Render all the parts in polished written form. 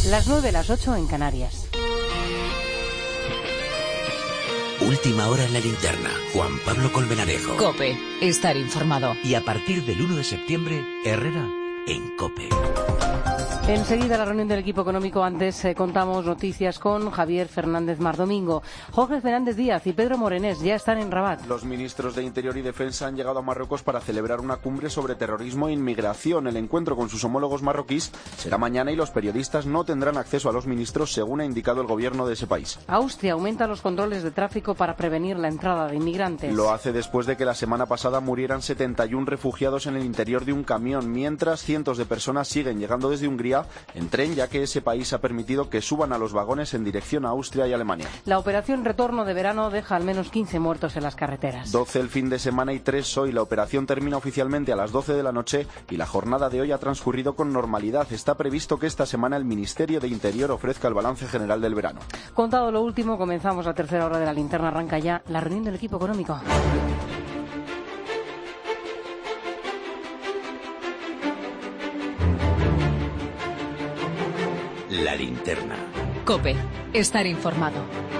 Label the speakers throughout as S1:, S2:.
S1: Las 9, las 8 en Canarias.
S2: Última hora en la linterna. Juan Pablo Colmenarejo.
S3: COPE. Estar informado.
S2: Y a partir del 1 de septiembre, Herrera en COPE.
S1: Enseguida la reunión del equipo económico. Antes contamos noticias con Javier Fernández Mardomingo. Jorge Fernández Díaz y Pedro Morenés ya están en Rabat.
S4: Los ministros de Interior y Defensa han llegado a Marruecos para celebrar una cumbre sobre terrorismo e inmigración. El encuentro con sus homólogos marroquíes será mañana y los periodistas no tendrán acceso a los ministros, según ha indicado el gobierno de ese país.
S1: Austria aumenta los controles de tráfico para prevenir la entrada de inmigrantes.
S4: Lo hace después de que la semana pasada murieran 71 refugiados en el interior de un camión, mientras cientos de personas siguen llegando desde Hungría en tren, ya que ese país ha permitido que suban a los vagones en dirección a Austria y Alemania.
S1: La operación Retorno de Verano deja al menos 15 muertos en las carreteras.
S4: 12 el fin de semana y 3 hoy. La operación termina oficialmente a las 12 de la noche y la jornada de hoy ha transcurrido con normalidad. Está previsto que esta semana el Ministerio de Interior ofrezca el balance general del verano.
S1: Contado lo último, comenzamos la tercera hora de la linterna. Arranca ya la reunión del equipo económico.
S2: La linterna.
S3: COPE. Estar informado.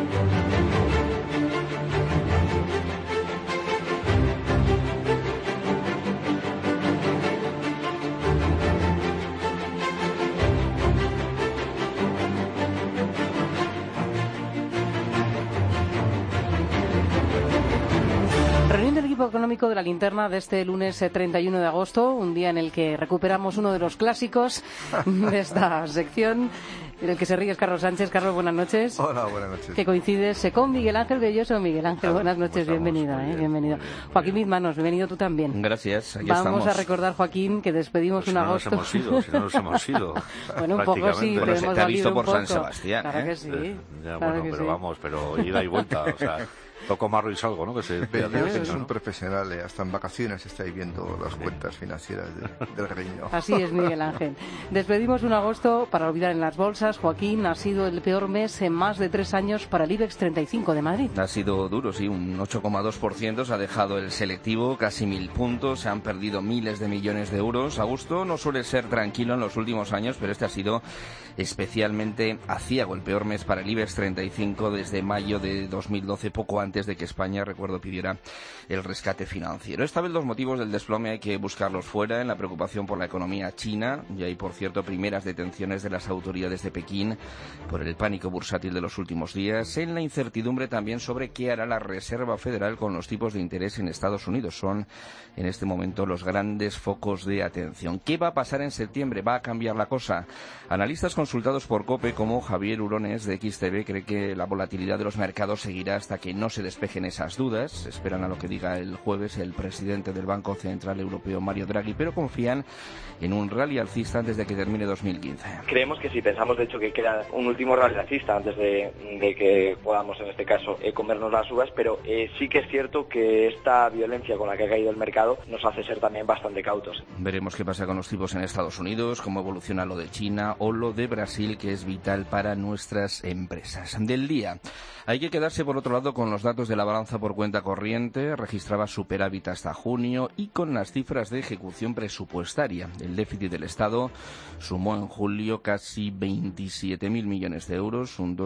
S1: Reunión del equipo económico de la linterna de este lunes 31 de agosto, un día en el que recuperamos uno de los clásicos de esta sección, en el que se ríe es Carlos Sánchez. Carlos, buenas noches.
S5: Hola, buenas noches.
S1: Que coincides con Miguel Ángel Belloso. Miguel Ángel, buenas noches, bienvenido. Bienvenido. Joaquín Bizmanos, bienvenido tú también.
S6: Gracias, aquí
S1: Vamos
S6: estamos.
S1: a recordar, Joaquín, que despedimos un agosto.
S6: Si no nos hemos ido.
S1: Bueno, un poco sí,
S6: Bueno,
S1: pero
S6: se
S1: hemos
S6: te ha
S1: valido
S6: visto
S1: un
S6: por
S1: poco.
S6: San Sebastián,
S1: Claro que sí.
S6: Ya,
S1: claro
S6: bueno,
S1: que
S6: pero
S1: sí.
S6: vamos, pero ida y vuelta, o sea, toco marro y salgo, ¿no? Que se
S5: Belloso es un profesional, hasta en vacaciones está ahí viendo las cuentas financieras del reino.
S1: Así es, Miguel Ángel. Despedimos un agosto para olvidar en las bolsas. Joaquín, ha sido el peor mes en más de 3 años para el IBEX 35 de Madrid.
S6: Ha sido duro, sí, un 8,2% se ha dejado el selectivo, casi 1.000 puntos, se han perdido miles de millones de euros. Agosto no suele ser tranquilo en los últimos años, pero este ha sido especialmente aciago, el peor mes para el IBEX 35 desde mayo de 2012, poco antes de que España, recuerdo, pidiera el rescate financiero. Esta vez los motivos del desplome hay que buscarlos fuera, en la preocupación por la economía china, y hay, por cierto, primeras detenciones de las autoridades de Pekín por el pánico bursátil de los últimos días, en la incertidumbre también sobre qué hará la Reserva Federal con los tipos de interés en Estados Unidos. Son, en este momento, los grandes focos de atención. ¿Qué va a pasar en septiembre? ¿Va a cambiar la cosa? Analistas consultados por COPE, como Javier Urones de XTB, cree que la volatilidad de los mercados seguirá hasta que no se despejen esas dudas. Esperan a lo que diga el jueves el presidente del Banco Central Europeo, Mario Draghi, pero confían en un rally alcista antes de que termine 2015.
S7: Creemos que sí, pensamos de hecho que queda un último rally alcista antes de que podamos, en este caso, comernos las uvas, pero sí que es cierto que esta violencia con la que ha caído el mercado nos hace ser también bastante cautos.
S6: Veremos qué pasa con los tipos en Estados Unidos, cómo evoluciona lo de China o lo de Brasil, que es vital para nuestras empresas. Del día, hay que quedarse por otro lado con los datos de la balanza por cuenta corriente. Registraba superávit hasta junio y con las cifras de ejecución presupuestaria. El déficit del Estado sumó en julio casi 27.000 millones de euros, un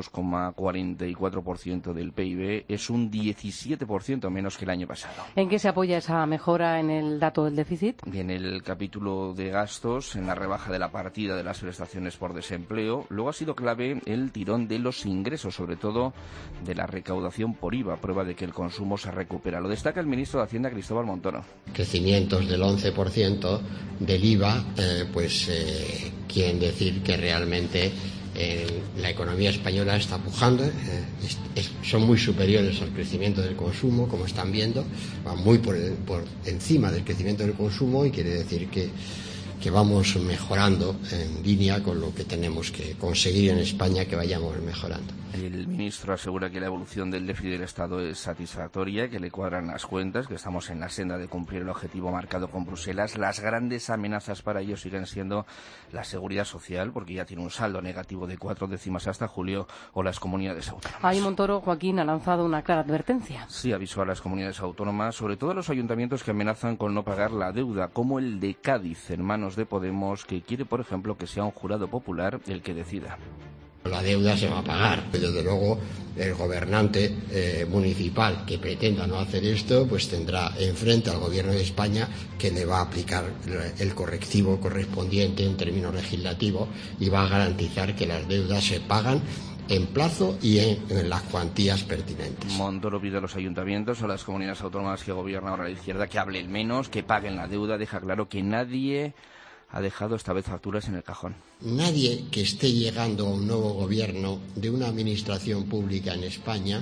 S6: 2,44% del PIB, es un 17% menos que el año pasado.
S1: ¿En qué se apoya esa mejora en el dato del déficit?
S6: En el capítulo de gastos, en la rebaja de la partida de las prestaciones por desempleo. Luego ha sido clave el tirón de los ingresos, sobre todo de la recaudación por IVA, prueba de que el consumo se recupera. Lo destaca el ministro de Hacienda, Cristóbal Montoro.
S8: Crecimientos del 11% del IVA, quieren decir que realmente la economía española está pujando, son muy superiores al crecimiento del consumo, como están viendo, van muy por encima del crecimiento del consumo, y quiere decir que vamos mejorando en línea con lo que tenemos que conseguir en España, que vayamos mejorando.
S6: El ministro asegura que la evolución del déficit del Estado es satisfactoria, que le cuadran las cuentas, que estamos en la senda de cumplir el objetivo marcado con Bruselas. Las grandes amenazas para ello siguen siendo la seguridad social, porque ya tiene un saldo negativo de 4 décimas hasta julio, o las comunidades autónomas.
S1: Ahí Montoro, Joaquín, ha lanzado una clara advertencia.
S6: Sí, avisó a las comunidades autónomas, sobre todo a los ayuntamientos que amenazan con no pagar la deuda, como el de Cádiz, en manos Ciudadanos de Podemos, que quiere, por ejemplo, que sea un jurado popular el que decida.
S8: La deuda se va a pagar. Desde luego, el gobernante municipal que pretenda no hacer esto, pues tendrá enfrente al gobierno de España, que le va a aplicar el correctivo correspondiente en términos legislativos y va a garantizar que las deudas se pagan en plazo y en las cuantías pertinentes.
S6: Montoro pide a los ayuntamientos, a las comunidades autónomas que gobierna ahora la izquierda, que hablen menos, que paguen la deuda. Deja claro que nadie ha dejado esta vez facturas en el cajón.
S8: Nadie que esté llegando a un nuevo gobierno de una administración pública en España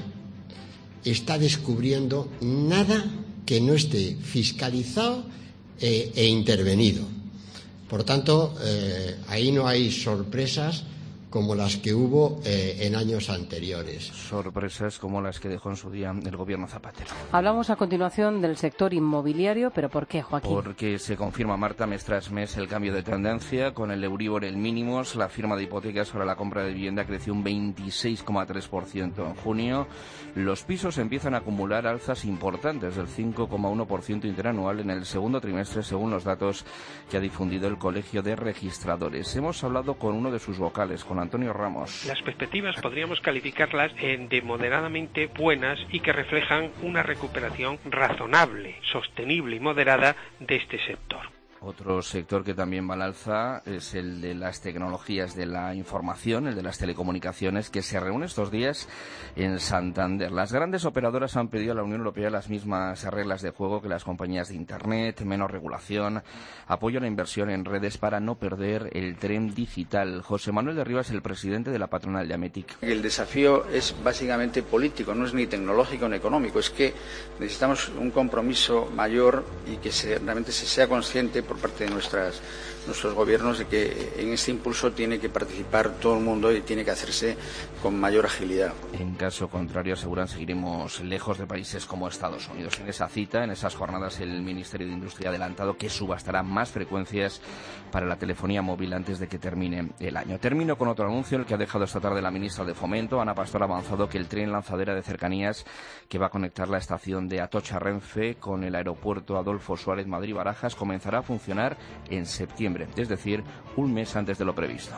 S8: está descubriendo nada que no esté fiscalizado e intervenido. Por tanto, ahí no hay sorpresas como las que hubo en años anteriores.
S6: Sorpresas como las que dejó en su día el gobierno Zapatero.
S1: Hablamos a continuación del sector inmobiliario, pero ¿por qué, Joaquín?
S6: Porque se confirma, Marta, mes tras mes el cambio de tendencia. Con el Euribor en mínimos, la firma de hipotecas para la compra de vivienda creció un 26,3% en junio. Los pisos empiezan a acumular alzas importantes del 5,1% interanual en el segundo trimestre, según los datos que ha difundido el Colegio de Registradores. Hemos hablado con uno de sus vocales, con Antonio Ramos.
S9: Las perspectivas podríamos calificarlas de moderadamente buenas y que reflejan una recuperación razonable, sostenible y moderada de este sector.
S6: Otro sector que también va al alza es el de las tecnologías de la información, el de las telecomunicaciones, que se reúne estos días en Santander. Las grandes operadoras han pedido a la Unión Europea las mismas reglas de juego que las compañías de Internet, menos regulación, apoyo a la inversión en redes para no perder el tren digital. José Manuel de Rivas, el presidente de la patronal de Ametic.
S10: El desafío es básicamente político, no es ni tecnológico ni económico, es que necesitamos un compromiso mayor y que realmente se sea consciente por parte de nuestros gobiernos de que en este impulso tiene que participar todo el mundo y tiene que hacerse con mayor agilidad.
S6: En caso contrario, aseguran, seguiremos lejos de países como Estados Unidos. En esa cita, en esas jornadas, el Ministerio de Industria ha adelantado que subastará más frecuencias para la telefonía móvil antes de que termine el año. Termino con otro anuncio, el que ha dejado esta tarde la ministra de Fomento, Ana Pastor, ha avanzado que el tren lanzadera de cercanías que va a conectar la estación de Atocha-Renfe con el aeropuerto Adolfo Suárez Madrid-Barajas comenzará a funcionar en septiembre, es decir, un mes antes de lo previsto.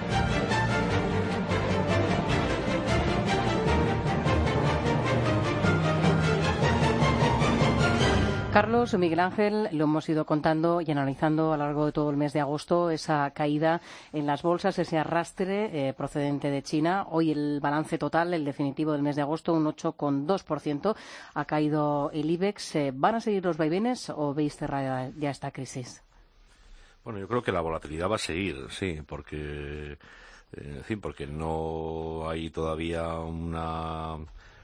S1: Carlos, Miguel Ángel, lo hemos ido contando y analizando a lo largo de todo el mes de agosto, esa caída en las bolsas, ese arrastre procedente de China. Hoy el balance total, el definitivo del mes de agosto, un 8,2%. Ha caído el IBEX. ¿Van a seguir los vaivenes o veis cerrada ya esta crisis?
S11: Bueno, yo creo que la volatilidad va a seguir, sí, porque, en fin, porque no hay todavía una...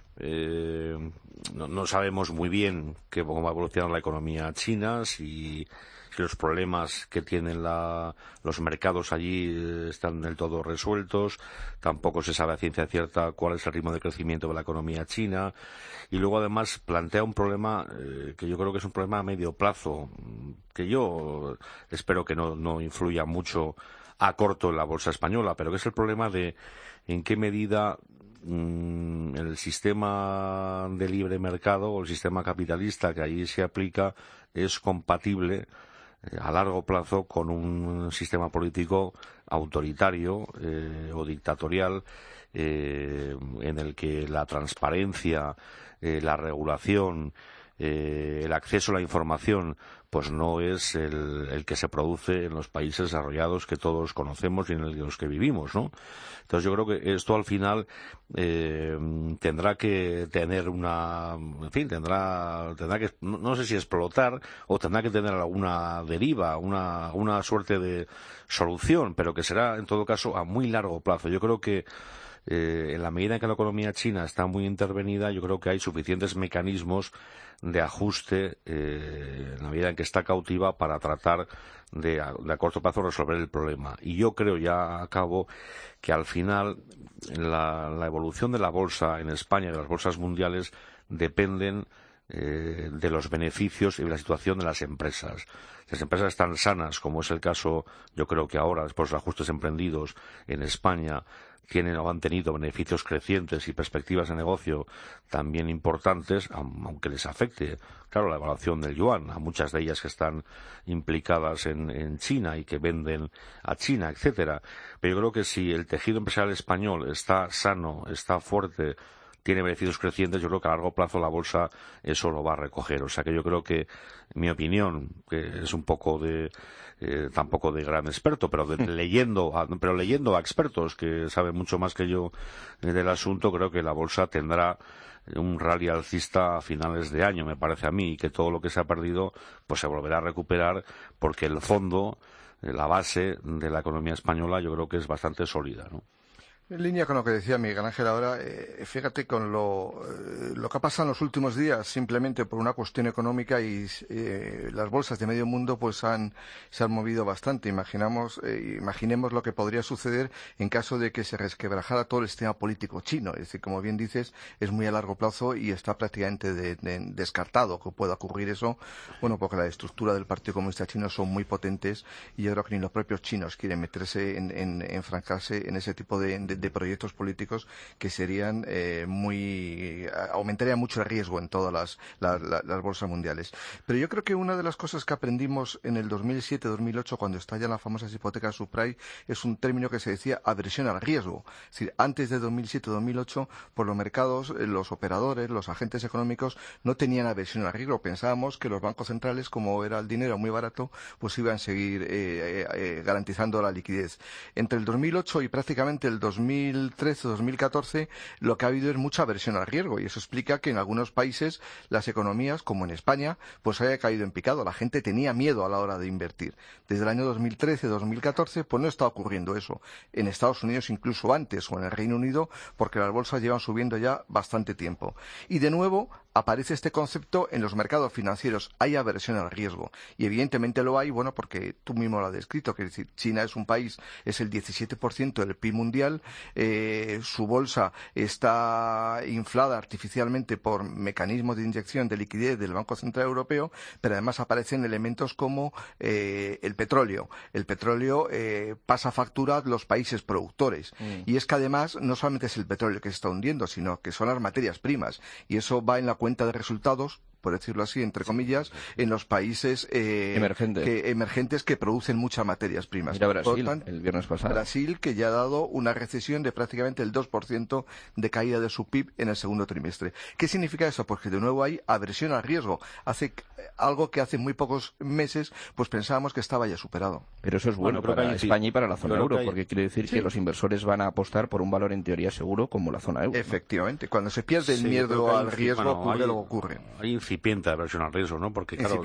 S11: no sabemos muy bien cómo va a evolucionar la economía china, si los problemas que tienen los mercados allí están del todo resueltos. Tampoco se sabe a ciencia cierta cuál es el ritmo de crecimiento de la economía china. Y luego, además, plantea un problema que yo creo que es un problema a medio plazo, que yo espero que no influya mucho a corto en la bolsa española, pero que es el problema de en qué medida el sistema de libre mercado o el sistema capitalista que allí se aplica es compatible a largo plazo con un sistema político autoritario o dictatorial en el que la transparencia, la regulación, el acceso a la información pues no es el que se produce en los países desarrollados que todos conocemos y en los que vivimos, ¿no? Entonces yo creo que esto al final tendrá que tener tendrá que, no sé si explotar o tendrá que tener alguna deriva, una suerte de solución, pero que será en todo caso a muy largo plazo. Yo creo que en la medida en que la economía china está muy intervenida, yo creo que hay suficientes mecanismos de ajuste en la medida en que está cautiva para tratar de a corto plazo resolver el problema. Y yo creo, ya acabo, que al final la evolución de la bolsa en España y de las bolsas mundiales dependen de los beneficios y de la situación de las empresas. Las empresas están sanas, como es el caso, yo creo que ahora, después de los ajustes emprendidos en España, tienen o han tenido beneficios crecientes y perspectivas de negocio también importantes, aunque les afecte, claro, la evaluación del yuan, a muchas de ellas que están implicadas en China y que venden a China, etcétera. Pero yo creo que si el tejido empresarial español está sano, está fuerte, tiene beneficios crecientes, yo creo que a largo plazo la bolsa eso lo va a recoger. O sea que yo creo que, mi opinión, que es un poco de tampoco de gran experto, pero leyendo a expertos que saben mucho más que yo del asunto, creo que la bolsa tendrá un rally alcista a finales de año, me parece a mí, y que todo lo que se ha perdido pues se volverá a recuperar, porque el fondo, la base de la economía española, yo creo que es bastante sólida, ¿no?
S5: En línea con lo que decía Miguel Ángel ahora, fíjate con lo que ha pasado en los últimos días, simplemente por una cuestión económica, y las bolsas de medio mundo pues se han movido bastante. Imaginemos lo que podría suceder en caso de que se resquebrajara todo el sistema político chino. Es decir, como bien dices, es muy a largo plazo y está prácticamente descartado que pueda ocurrir eso, bueno, porque la estructura del Partido Comunista Chino son muy potentes y yo creo que ni los propios chinos quieren meterse enfrancarse en ese tipo de proyectos políticos que serían aumentaría mucho el riesgo en todas las bolsas mundiales. Pero yo creo que una de las cosas que aprendimos en el 2007-2008, cuando estallan las famosas hipotecas subprime, es un término que se decía aversión al riesgo. Es decir, antes de 2007-2008, por los mercados, los operadores, los agentes económicos no tenían aversión al riesgo. Pensábamos que los bancos centrales, como era el dinero muy barato, pues iban a seguir garantizando la liquidez. Entre el 2008 y prácticamente el 2013-2014 lo que ha habido es mucha aversión al riesgo, y eso explica que en algunos países las economías, como en España, pues haya caído en picado. La gente tenía miedo a la hora de invertir. Desde el año 2013-2014 pues no está ocurriendo eso. En Estados Unidos incluso antes, o en el Reino Unido, porque las bolsas llevan subiendo ya bastante tiempo. Y de nuevo aparece este concepto en los mercados financieros. Hay aversión al riesgo. Y evidentemente lo hay, bueno, porque tú mismo lo has descrito, que es decir, China es un país, es el 17% del PIB mundial, su bolsa está inflada artificialmente por mecanismos de inyección de liquidez del Banco Central Europeo, pero además aparecen elementos como el petróleo. El petróleo pasa factura a los países productores. Y es que además no solamente es el petróleo que se está hundiendo, sino que son las materias primas. Y eso va en la cuenta de resultados, por decirlo así, entre comillas, en los países emergentes que producen muchas materias primas.
S6: Mira Brasil, el viernes pasado.
S5: Brasil, que ya ha dado una recesión de prácticamente el 2% de caída de su PIB en el segundo trimestre. ¿Qué significa eso? Pues que de nuevo hay aversión al riesgo. Algo que hace muy pocos meses pues pensábamos que estaba ya superado.
S6: Pero eso es bueno para España y para la zona euro, porque quiere decir que los inversores van a apostar por un valor en teoría seguro como la zona euro.
S5: Efectivamente. Cuando se pierde el miedo al riesgo, ocurre lo que ocurre.
S11: Hay incipiente aversión al riesgo, ¿no? Porque claro,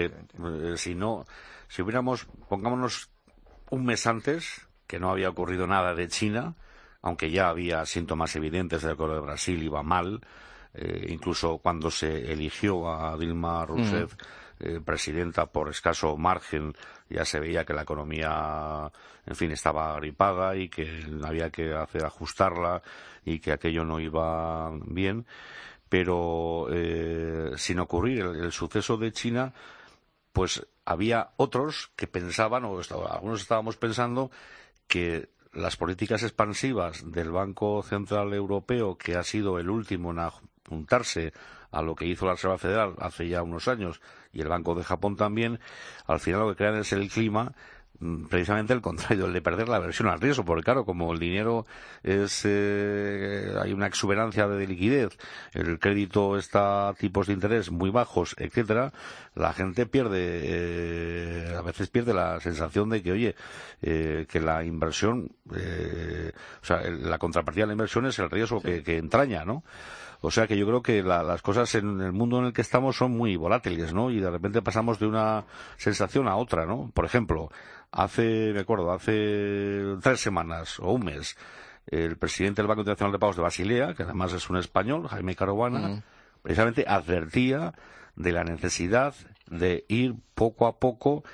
S11: si hubiéramos, pongámonos un mes antes, que no había ocurrido nada de China, aunque ya había síntomas evidentes de que lo de Brasil iba mal, incluso cuando se eligió a Dilma Rousseff presidenta por escaso margen, ya se veía que la economía, en fin, estaba gripada y que había que ajustarla y que aquello no iba bien. Pero sin ocurrir el suceso de China, pues había otros que pensaban, algunos estábamos pensando, que las políticas expansivas del Banco Central Europeo, que ha sido el último en apuntarse a lo que hizo la Reserva Federal hace ya unos años, y el Banco de Japón también, al final lo que crean es el clima, precisamente el contrario, el de perder la aversión al riesgo, porque claro, como el dinero es hay una exuberancia de liquidez, el crédito está a tipos de interés muy bajos, etcétera, la gente pierde a veces pierde la sensación de que, oye, que la inversión la contrapartida de la inversión es el riesgo que entraña, ¿no? O sea que yo creo que las cosas en el mundo en el que estamos son muy volátiles, ¿no? Y de repente pasamos de una sensación a otra, ¿no? Por ejemplo, hace 3 semanas o un mes, el presidente del Banco Internacional de Pagos de Basilea, que además es un español, Jaime Caruana, precisamente advertía de la necesidad de ir poco a poco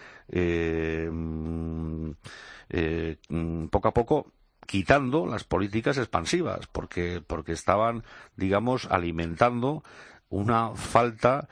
S11: quitando las políticas expansivas, porque estaban, digamos, alimentando una falta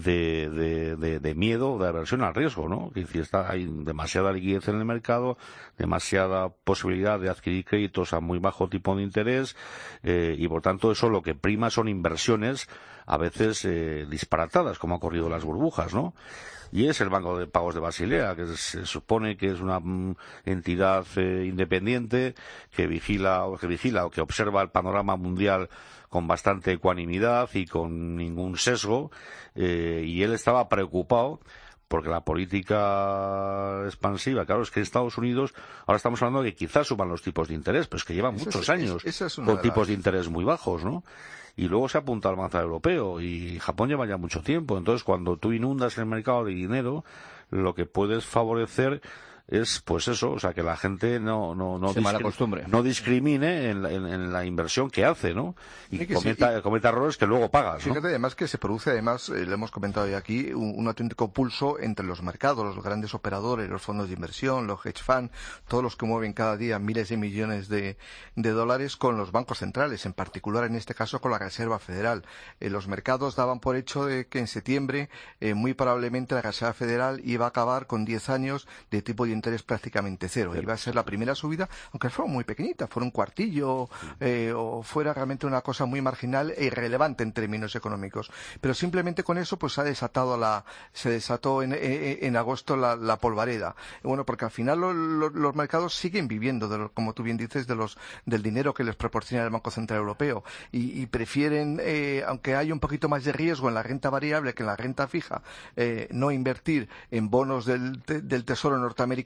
S11: de miedo, de aversión al riesgo, ¿no? Que si hay demasiada liquidez en el mercado, demasiada posibilidad de adquirir créditos a muy bajo tipo de interés, y por tanto eso lo que prima son inversiones a veces disparatadas, como ha ocurrido en las burbujas, ¿no? Y es el Banco de Pagos de Basilea, que se supone que es una entidad independiente que vigila o que observa el panorama mundial con bastante ecuanimidad y con ningún sesgo, y él estaba preocupado porque la política expansiva, claro, es que en Estados Unidos ahora estamos hablando de que quizás suban los tipos de interés, pero es que llevan muchos años con tipos de interés muy bajos, ¿no? Y luego se apunta al mercado europeo y Japón lleva ya mucho tiempo. Entonces, cuando tú inundas el mercado de dinero, lo que puedes favorecer es, pues eso, o sea, que la gente no discrimine en la inversión que hace, ¿no? Y cometa errores que luego pagas, ¿no?
S5: Fíjate, además, que se produce, lo hemos comentado ya aquí, un auténtico pulso entre los mercados, los grandes operadores, los fondos de inversión, los hedge funds, todos los que mueven cada día miles de millones de dólares con los bancos centrales, en particular en este caso con la Reserva Federal. Los mercados daban por hecho de que en septiembre, muy probablemente la Reserva Federal iba a acabar con 10 años de tipo de interés prácticamente cero. Iba a ser la primera subida, aunque fuera muy pequeñita, fuera un cuartillo, o fuera realmente una cosa muy marginal e irrelevante en términos económicos. Pero simplemente con eso pues se desató en agosto la polvareda. Bueno, porque al final los mercados siguen viviendo, como tú bien dices, del dinero que les proporciona el Banco Central Europeo y prefieren, aunque haya un poquito más de riesgo en la renta variable que en la renta fija, no invertir en bonos del Tesoro norteamericano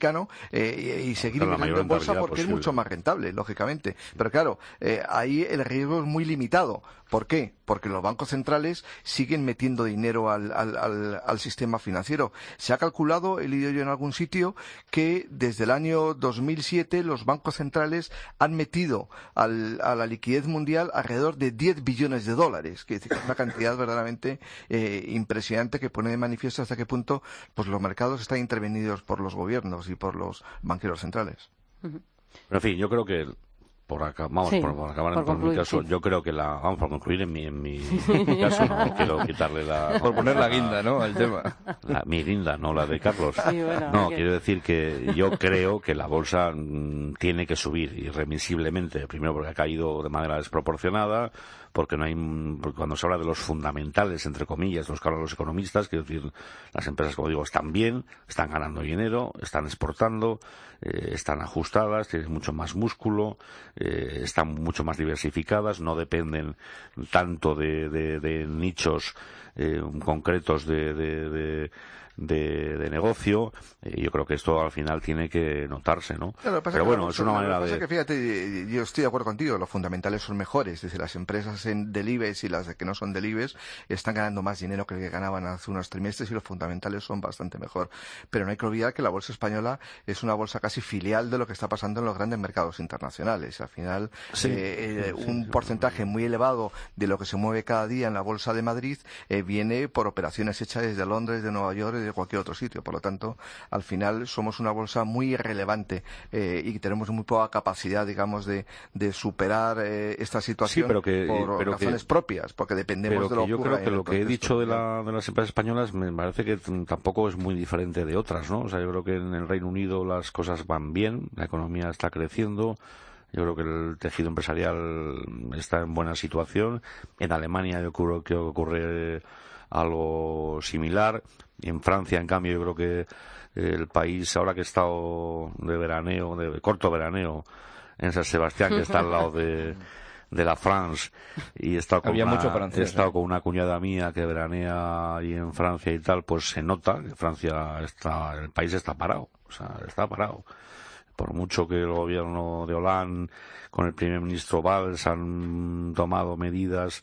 S5: y seguir invirtiendo en bolsa porque es mucho más rentable, lógicamente. Pero claro, ahí el riesgo es muy limitado. ¿Por qué? Porque los bancos centrales siguen metiendo dinero al sistema financiero. Se ha calculado, he leído yo en algún sitio, que desde el año 2007 los bancos centrales han metido a la liquidez mundial alrededor de 10 billones de dólares, que es una cantidad verdaderamente impresionante, que pone de manifiesto hasta qué punto pues los mercados están intervenidos por los gobiernos y por los banqueros centrales.
S11: Pero, en fin, yo creo que por acabar por mi caso, yo creo que por concluir en mi caso, no quiero quitarle
S6: por poner la guinda, ¿no?, al tema.
S11: Mi guinda, no la de Carlos.
S1: Sí, bueno,
S11: no, quiero decir que yo creo que la bolsa tiene que subir irremisiblemente, primero porque ha caído de manera desproporcionada, porque cuando se habla de los fundamentales, entre comillas, los que hablan los economistas, quiero decir, las empresas, como digo, están bien, están ganando dinero, están exportando, están ajustadas, tienen mucho más músculo, están mucho más diversificadas, no dependen tanto de nichos concretos de negocio. Yo creo que esto al final tiene que notarse, ¿no?
S5: Claro,
S11: pero bueno, es una manera de...
S5: Que, fíjate, yo estoy de acuerdo contigo, los fundamentales son mejores, es decir, las empresas del IBEX y las que no son del IBEX están ganando más dinero que el que ganaban hace unos trimestres y los fundamentales son bastante mejor. Pero no hay que olvidar que la bolsa española es una bolsa casi filial de lo que está pasando en los grandes mercados internacionales. Al final, un porcentaje muy elevado de lo que se mueve cada día en la bolsa de Madrid viene por operaciones hechas desde Londres, de Nueva York, de cualquier otro sitio. Por lo tanto, al final somos una bolsa muy irrelevante y tenemos muy poca capacidad, digamos, de superar esta situación por razones propias, porque dependemos de lo que
S11: yo creo que lo que he dicho de
S5: mundial.
S11: las empresas españolas me parece que tampoco es muy diferente de otras, ¿no? O sea, yo creo que en el Reino Unido las cosas van bien, la economía está creciendo. Yo creo que el tejido empresarial está en buena situación. En Alemania yo creo que ocurre algo similar. En Francia, en cambio, yo creo que el país, ahora que he estado de corto veraneo en San Sebastián, que está al lado de la France, y he estado con una cuñada mía que veranea ahí en Francia y tal, pues se nota que el país está parado, o sea, está parado. Por mucho que el gobierno de Hollande con el primer ministro Valls han tomado medidas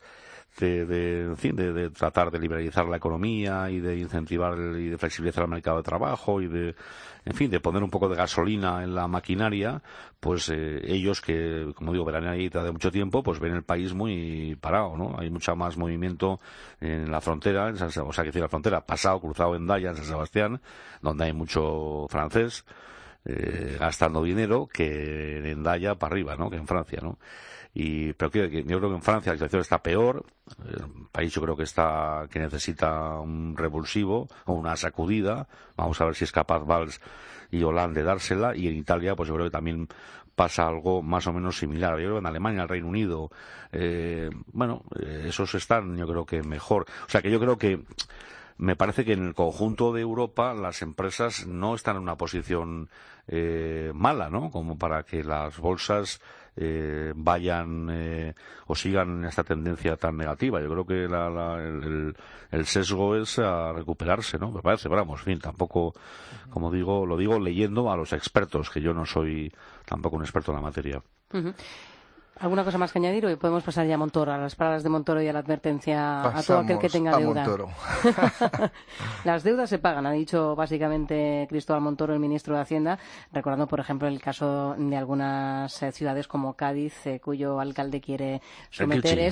S11: de tratar de liberalizar la economía y de incentivar y de flexibilizar el mercado de trabajo y de poner un poco de gasolina en la maquinaria, pues ellos que, como digo, veranean ahí de mucho tiempo, pues ven el país muy parado, ¿no? Hay mucha más movimiento en la frontera, la frontera pasado, cruzado en Daya, en San Sebastián, donde hay mucho francés, gastando dinero que en Endaya para arriba, ¿no? Que en Francia, ¿no? Pero yo creo que en Francia la situación está peor. El país yo creo que necesita un revulsivo o una sacudida. Vamos a ver si es capaz Valls y Hollande de dársela. Y en Italia, pues yo creo que también pasa algo más o menos similar. Yo creo que en Alemania, el Reino Unido, esos están, yo creo que mejor. O sea que yo creo que me parece que en el conjunto de Europa las empresas no están en una posición mala, ¿no? Como para que las bolsas vayan o sigan esta tendencia tan negativa. Yo creo que el sesgo es a recuperarse, ¿no? Me parece, pero vamos, en fin, tampoco, como digo, lo digo leyendo a los expertos, que yo no soy tampoco un experto en la materia.
S1: Uh-huh. ¿Alguna cosa más que añadir? Hoy podemos pasar ya a Montoro, a las palabras de Montoro y a la advertencia a todo aquel que tenga deuda. Las deudas se pagan, ha dicho básicamente Cristóbal Montoro, el ministro de Hacienda, recordando, por ejemplo, el caso de algunas ciudades como Cádiz, cuyo alcalde quiere someter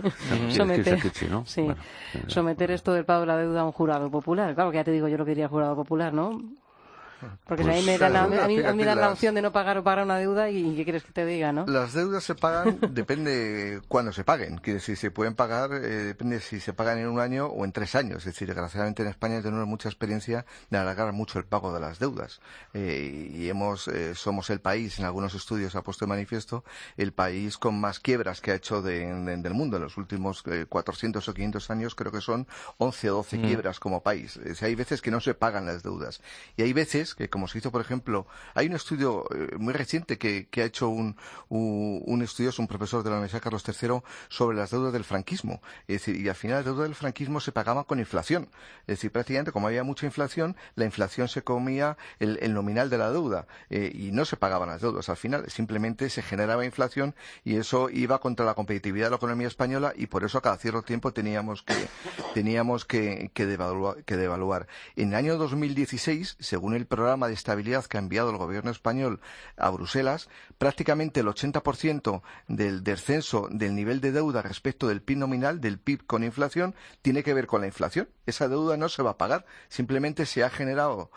S1: someter esto del pago de la deuda a un jurado popular. Claro que ya te digo yo lo que diría el jurado popular, ¿no? Porque pues, si a mí me dan la opción de no pagar o pagar una deuda, ¿y qué quieres que te diga, no?
S5: Las deudas se pagan, depende cuándo se paguen. Quiere decir, se pueden pagar, depende si se pagan en un año o en 3 años. Es decir, desgraciadamente en España tenemos mucha experiencia de alargar mucho el pago de las deudas. Y somos el país, en algunos estudios ha puesto de manifiesto, el país con más quiebras que ha hecho del mundo. En los últimos 400 o 500 años creo que son 11 o 12 quiebras como país. Hay veces que no se pagan las deudas. Y hay veces que, como se hizo, por ejemplo, hay un estudio muy reciente que ha hecho un estudioso, un profesor de la Universidad Carlos III, sobre las deudas del franquismo. Es decir, y al final las deudas del franquismo se pagaban con inflación. Es decir, prácticamente, como había mucha inflación, la inflación se comía el nominal de la deuda y no se pagaban las deudas. Al final, simplemente se generaba inflación y eso iba contra la competitividad de la economía española, y por eso a cada cierto tiempo teníamos que devaluar. En el año 2016, según el programa de estabilidad que ha enviado el gobierno español a Bruselas, prácticamente el 80% del descenso del nivel de deuda respecto del PIB nominal, del PIB con inflación, tiene que ver con la inflación. Esa deuda no se va a pagar, simplemente se ha generado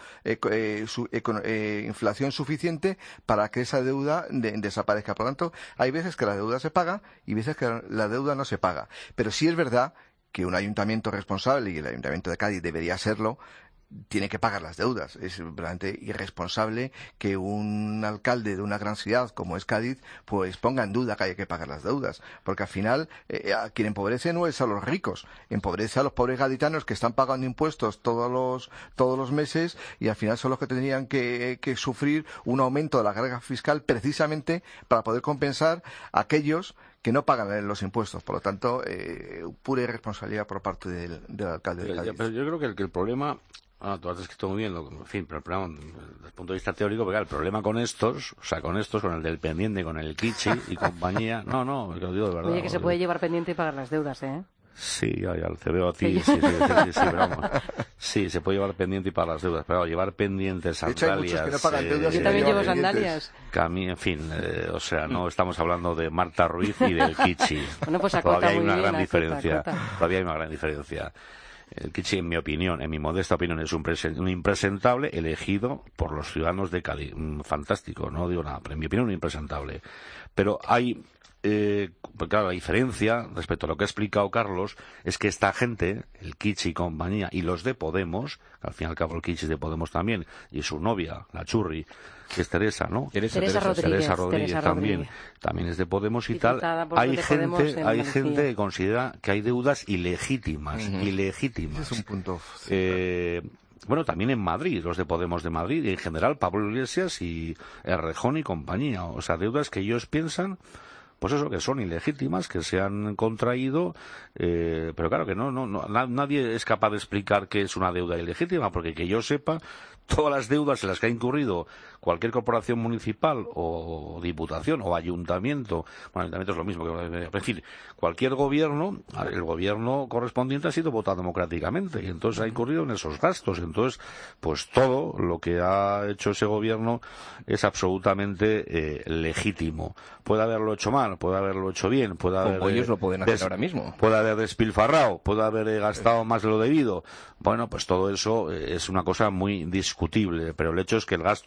S5: inflación suficiente para que esa deuda desaparezca. Por lo tanto, hay veces que la deuda se paga y veces que la deuda no se paga. Pero sí es verdad que un ayuntamiento responsable, y el Ayuntamiento de Cádiz debería serlo, tiene que pagar las deudas. Es realmente irresponsable que un alcalde de una gran ciudad como es Cádiz pues ponga en duda que haya que pagar las deudas, porque al final a quien empobrece no es a los ricos, empobrece a los pobres gaditanos que están pagando impuestos todos los meses, y al final son los que tendrían que sufrir un aumento de la carga fiscal precisamente para poder compensar a aquellos que no pagan los impuestos. Por lo tanto, pura irresponsabilidad por parte del alcalde de Cádiz.
S11: Pero yo creo que el problema... tú has descrito muy bien, en fin, pero el problema, desde el punto de vista teórico, porque el problema con estos, con el del pendiente, con el Kichi y compañía, que lo digo de verdad.
S1: Oye, que se puede llevar pendiente y pagar las deudas, ¿eh?
S11: Sí, ya te veo a ti, sí, vamos. Sí, se puede llevar pendiente y pagar las deudas, pero llevar pendientes sandalias...
S5: Que no pagan deudas,
S1: yo también llevo sandalias.
S11: En fin, no estamos hablando de Marta Ruiz y del Kichi.
S1: Bueno, pues
S11: todavía hay una gran diferencia. Todavía hay una gran diferencia. El Kichi, en mi modesta opinión, es un impresentable elegido por los ciudadanos de Cádiz. Fantástico, no digo nada, pero en mi opinión un impresentable. Pero hay... claro, la diferencia respecto a lo que ha explicado Carlos es que esta gente, el Kichi y compañía, y los de Podemos, que al fin y al cabo el Kichi es de Podemos también, y su novia, la Churri, que es Teresa, ¿no?
S1: Teresa Rodríguez
S11: también es de Podemos y tal. Hay gente que considera que hay deudas ilegítimas.
S5: Es un punto.
S11: También en Madrid, los de Podemos de Madrid, y en general Pablo Iglesias y Errejón y compañía. O sea, deudas que ellos piensan, pues eso, que son ilegítimas, que se han contraído, pero claro que nadie es capaz de explicar que es una deuda ilegítima, porque que yo sepa, todas las deudas en las que ha incurrido cualquier corporación municipal o diputación o ayuntamiento es lo mismo, es decir, cualquier gobierno, el gobierno correspondiente ha sido votado democráticamente y entonces ha incurrido en esos gastos. Entonces, pues todo lo que ha hecho ese gobierno es absolutamente legítimo. Puede haberlo hecho mal, puede haberlo hecho bien,
S6: como ellos lo pueden hacer ahora mismo.
S11: Puede haber despilfarrado, puede haber gastado más de lo debido. Bueno, pues todo eso es una cosa muy discutible, pero el hecho es que el gasto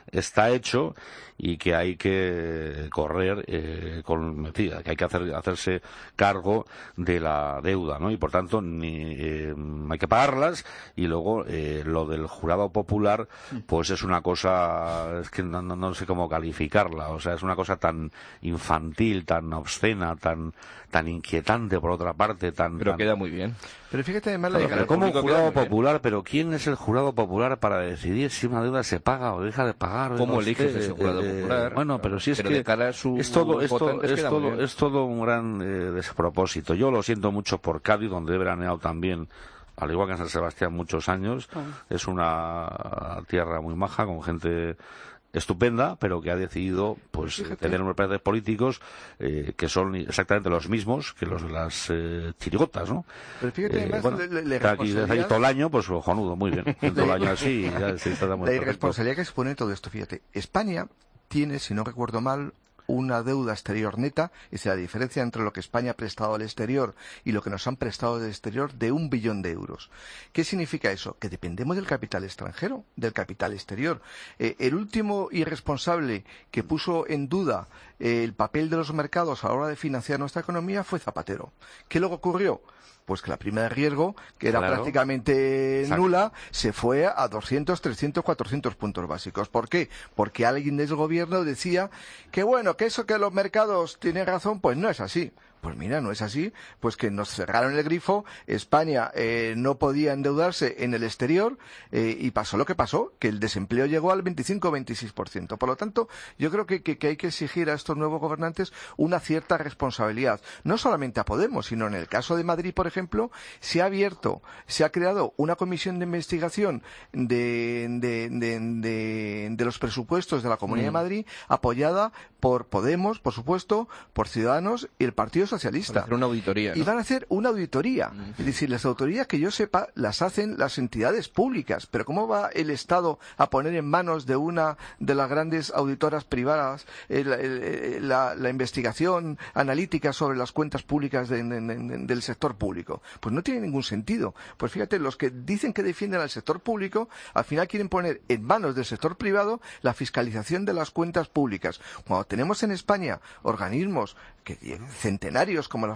S11: está hecho y que hay que correr que hay que hacerse cargo de la deuda, ¿no? Y por tanto hay que pagarlas, y luego lo del jurado popular pues es una cosa, es que no sé cómo calificarla, o sea, es una cosa tan infantil, tan obscena, tan inquietante por otra parte,
S6: pero queda muy bien.
S5: Pero fíjate además
S11: como un jurado popular, pero ¿quién es el jurado popular para decidir si una deuda se paga o deja de pagar?
S6: ¿Cómo eliges ese jurado popular?
S11: Bueno, pero si es
S6: pero
S11: que
S6: de cara a sus
S11: es todo un gran despropósito. Yo lo siento mucho por Cádiz, donde he veraneado también, al igual que en San Sebastián, muchos años. Es una tierra muy maja, con gente estupenda, pero que ha decidido pues tener unos partidos políticos que son exactamente los mismos que los de las chirigotas, ¿no?
S5: Pero fíjate, además,
S11: bueno, aquí todo el año, pues cojonudo, muy bien. Todo el año así, ya se está muy
S5: la irresponsabilidad que supone todo esto, fíjate. España tiene, si no recuerdo mal, una deuda exterior neta, es la diferencia entre lo que España ha prestado al exterior y lo que nos han prestado del exterior, de 1 billón de euros. ¿Qué significa eso? Que dependemos del capital extranjero, del capital exterior. El último irresponsable que puso en duda el papel de los mercados a la hora de financiar nuestra economía fue Zapatero. ¿Qué luego ocurrió? Pues que la prima de riesgo, que era prácticamente nula, se fue a 200, 300, 400 puntos básicos. ¿Por qué? Porque alguien del gobierno decía que bueno, que eso que los mercados tienen razón, pues no es así. Pues mira, no es así, pues que nos cerraron el grifo, España no podía endeudarse en el exterior y pasó lo que pasó, que el desempleo llegó al 25-26%. Por lo tanto, yo creo que hay que exigir a estos nuevos gobernantes una cierta responsabilidad, no solamente a Podemos, sino en el caso de Madrid, por ejemplo, se ha creado una comisión de investigación de los presupuestos de la Comunidad de Madrid, apoyada por Podemos, por supuesto, por Ciudadanos y el Partido Socialista.
S6: Van a hacer una auditoría, ¿no?
S5: Y van a hacer una auditoría. Es decir, las auditorías, que yo sepa, las hacen las entidades públicas. Pero ¿cómo va el Estado a poner en manos de una de las grandes auditoras privadas la investigación analítica sobre las cuentas públicas del sector público? Pues no tiene ningún sentido. Pues fíjate, los que dicen que defienden al sector público, al final quieren poner en manos del sector privado la fiscalización de las cuentas públicas. Cuando tenemos en España organismos centenarios como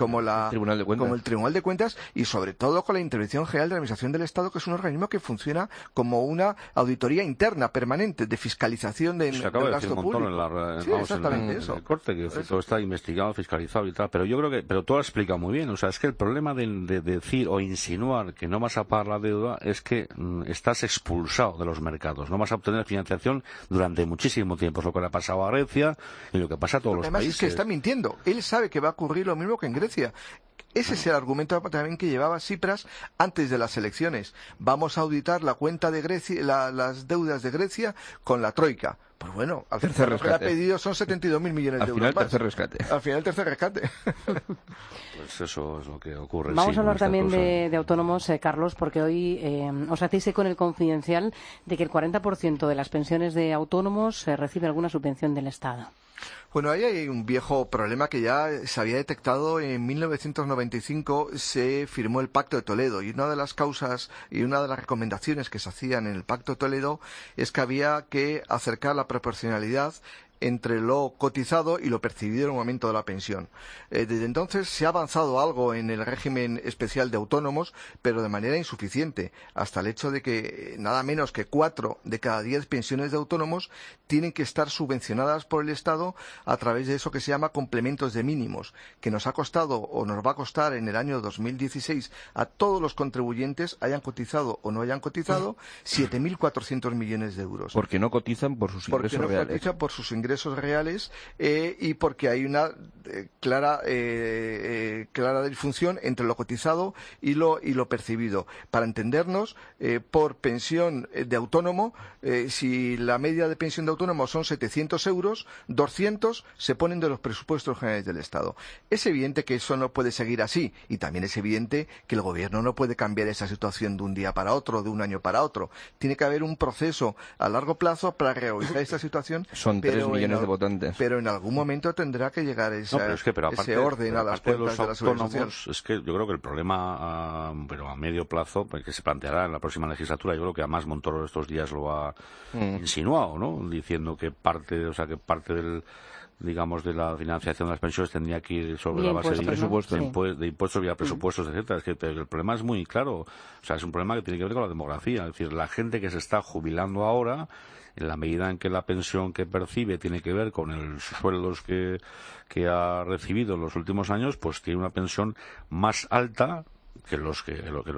S5: el Tribunal de Cuentas, y sobre todo con la Intervención General de la Administración del Estado, que es un organismo que funciona como una auditoría interna permanente de fiscalización del gasto público.
S11: En el corte, que todo está investigado, fiscalizado y tal, pero yo creo que tú lo has explicado muy bien. O sea, es que el problema de decir o insinuar que no vas a pagar la deuda es que estás expulsado de los mercados, no vas a obtener financiación durante muchísimo tiempo. Es lo que le ha pasado a Grecia y lo que pasa a todos los países.
S5: Además es que está mintiendo. Él sabe que va a ocurrir lo mismo que en Grecia. Ese es el argumento también que llevaba Tsipras antes de las elecciones. Vamos a auditar la cuenta de Grecia, las deudas de Grecia con la Troika. Pues bueno, al final lo que le ha pedido son 72.000 millones de euros más. Al final, tercer rescate.
S11: Pues eso es lo que ocurre.
S1: Vamos a hablar también de autónomos, Carlos, porque hoy os hacéis eco en el Confidencial de que el 40% de las pensiones de autónomos recibe alguna subvención del Estado.
S5: Bueno, ahí hay un viejo problema que ya se había detectado. En 1995 se firmó el Pacto de Toledo, y una de las causas y una de las recomendaciones que se hacían en el Pacto de Toledo es que había que acercar la proporcionalidad entre lo cotizado y lo percibido en el momento de la pensión. Desde entonces se ha avanzado algo en el régimen especial de autónomos, pero de manera insuficiente, hasta el hecho de que nada menos que 4 de cada 10 pensiones de autónomos tienen que estar subvencionadas por el Estado a través de eso que se llama complementos de mínimos, que nos ha costado o nos va a costar en el año 2016 a todos los contribuyentes, hayan cotizado o no hayan cotizado, 7.400 millones de euros.
S6: Porque no cotizan por sus ingresos reales.
S5: Porque no cotizan por sus ingresos reales y porque hay una clara disfunción entre lo cotizado y lo percibido. Para entendernos, por pensión de autónomo, si la media de pensión de autónomo son 700 euros, 200 se ponen de los presupuestos generales del Estado. Es evidente que eso no puede seguir así, y también es evidente que el Gobierno no puede cambiar esa situación de un día para otro, de un año para otro. Tiene que haber un proceso a largo plazo para reorganizar esta situación.
S6: Son 3 millones de votantes.
S5: Pero en algún momento tendrá que llegar ese orden a las cuentas de la Seguridad Social.
S11: Es que yo creo que el problema, pero a medio plazo, que se planteará en la próxima legislatura, yo creo que además Montoro estos días lo ha insinuado, ¿no? Diciendo que parte del digamos, de la financiación de las pensiones tendría que ir sobre la base de presupuestos, de impuestos vía presupuestos, etcétera. Es que el problema es muy claro. O sea, es un problema que tiene que ver con la demografía. Es decir, la gente que se está jubilando ahora, en la medida en que la pensión que percibe tiene que ver con los sueldos que ha recibido en los últimos años, pues tiene una pensión más alta que los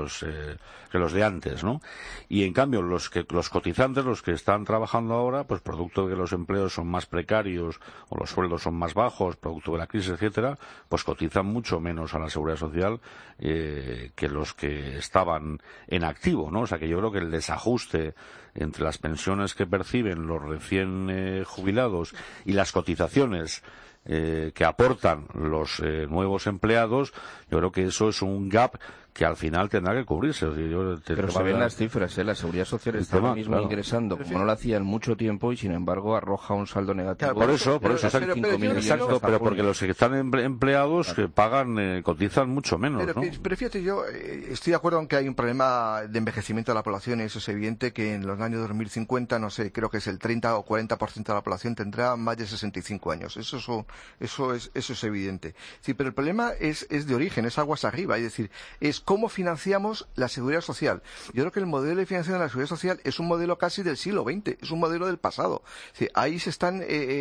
S11: de antes, ¿no? Y en cambio los cotizantes, los que están trabajando ahora, pues producto de que los empleos son más precarios o los sueldos son más bajos, producto de la crisis, etcétera, pues cotizan mucho menos a la Seguridad Social que los que estaban en activo, ¿no? O sea que yo creo que el desajuste entre las pensiones que perciben los recién jubilados y las cotizaciones que aportan los nuevos empleados, yo creo que eso es un gap que al final tendrá que cubrirse.
S6: Pero se ven las cifras, la Seguridad Social está ahora mismo ingresando, como no lo hacía en mucho tiempo, y sin embargo arroja un saldo negativo.
S11: Claro, por eso, exacto, pero porque los que están empleados que pagan, cotizan mucho menos, ¿no?
S5: Pero fíjate, yo estoy de acuerdo en que hay un problema de envejecimiento de la población, y eso es evidente que en los años 2050, no sé, creo que es el 30 o 40% de la población tendrá más de 65 años. Eso es evidente. Sí, pero el problema es de origen, es aguas arriba, es decir, es cómo financiamos la seguridad social. Yo creo que el modelo de financiación de la seguridad social es un modelo casi del siglo XX, es un modelo del pasado. Sí, ahí se están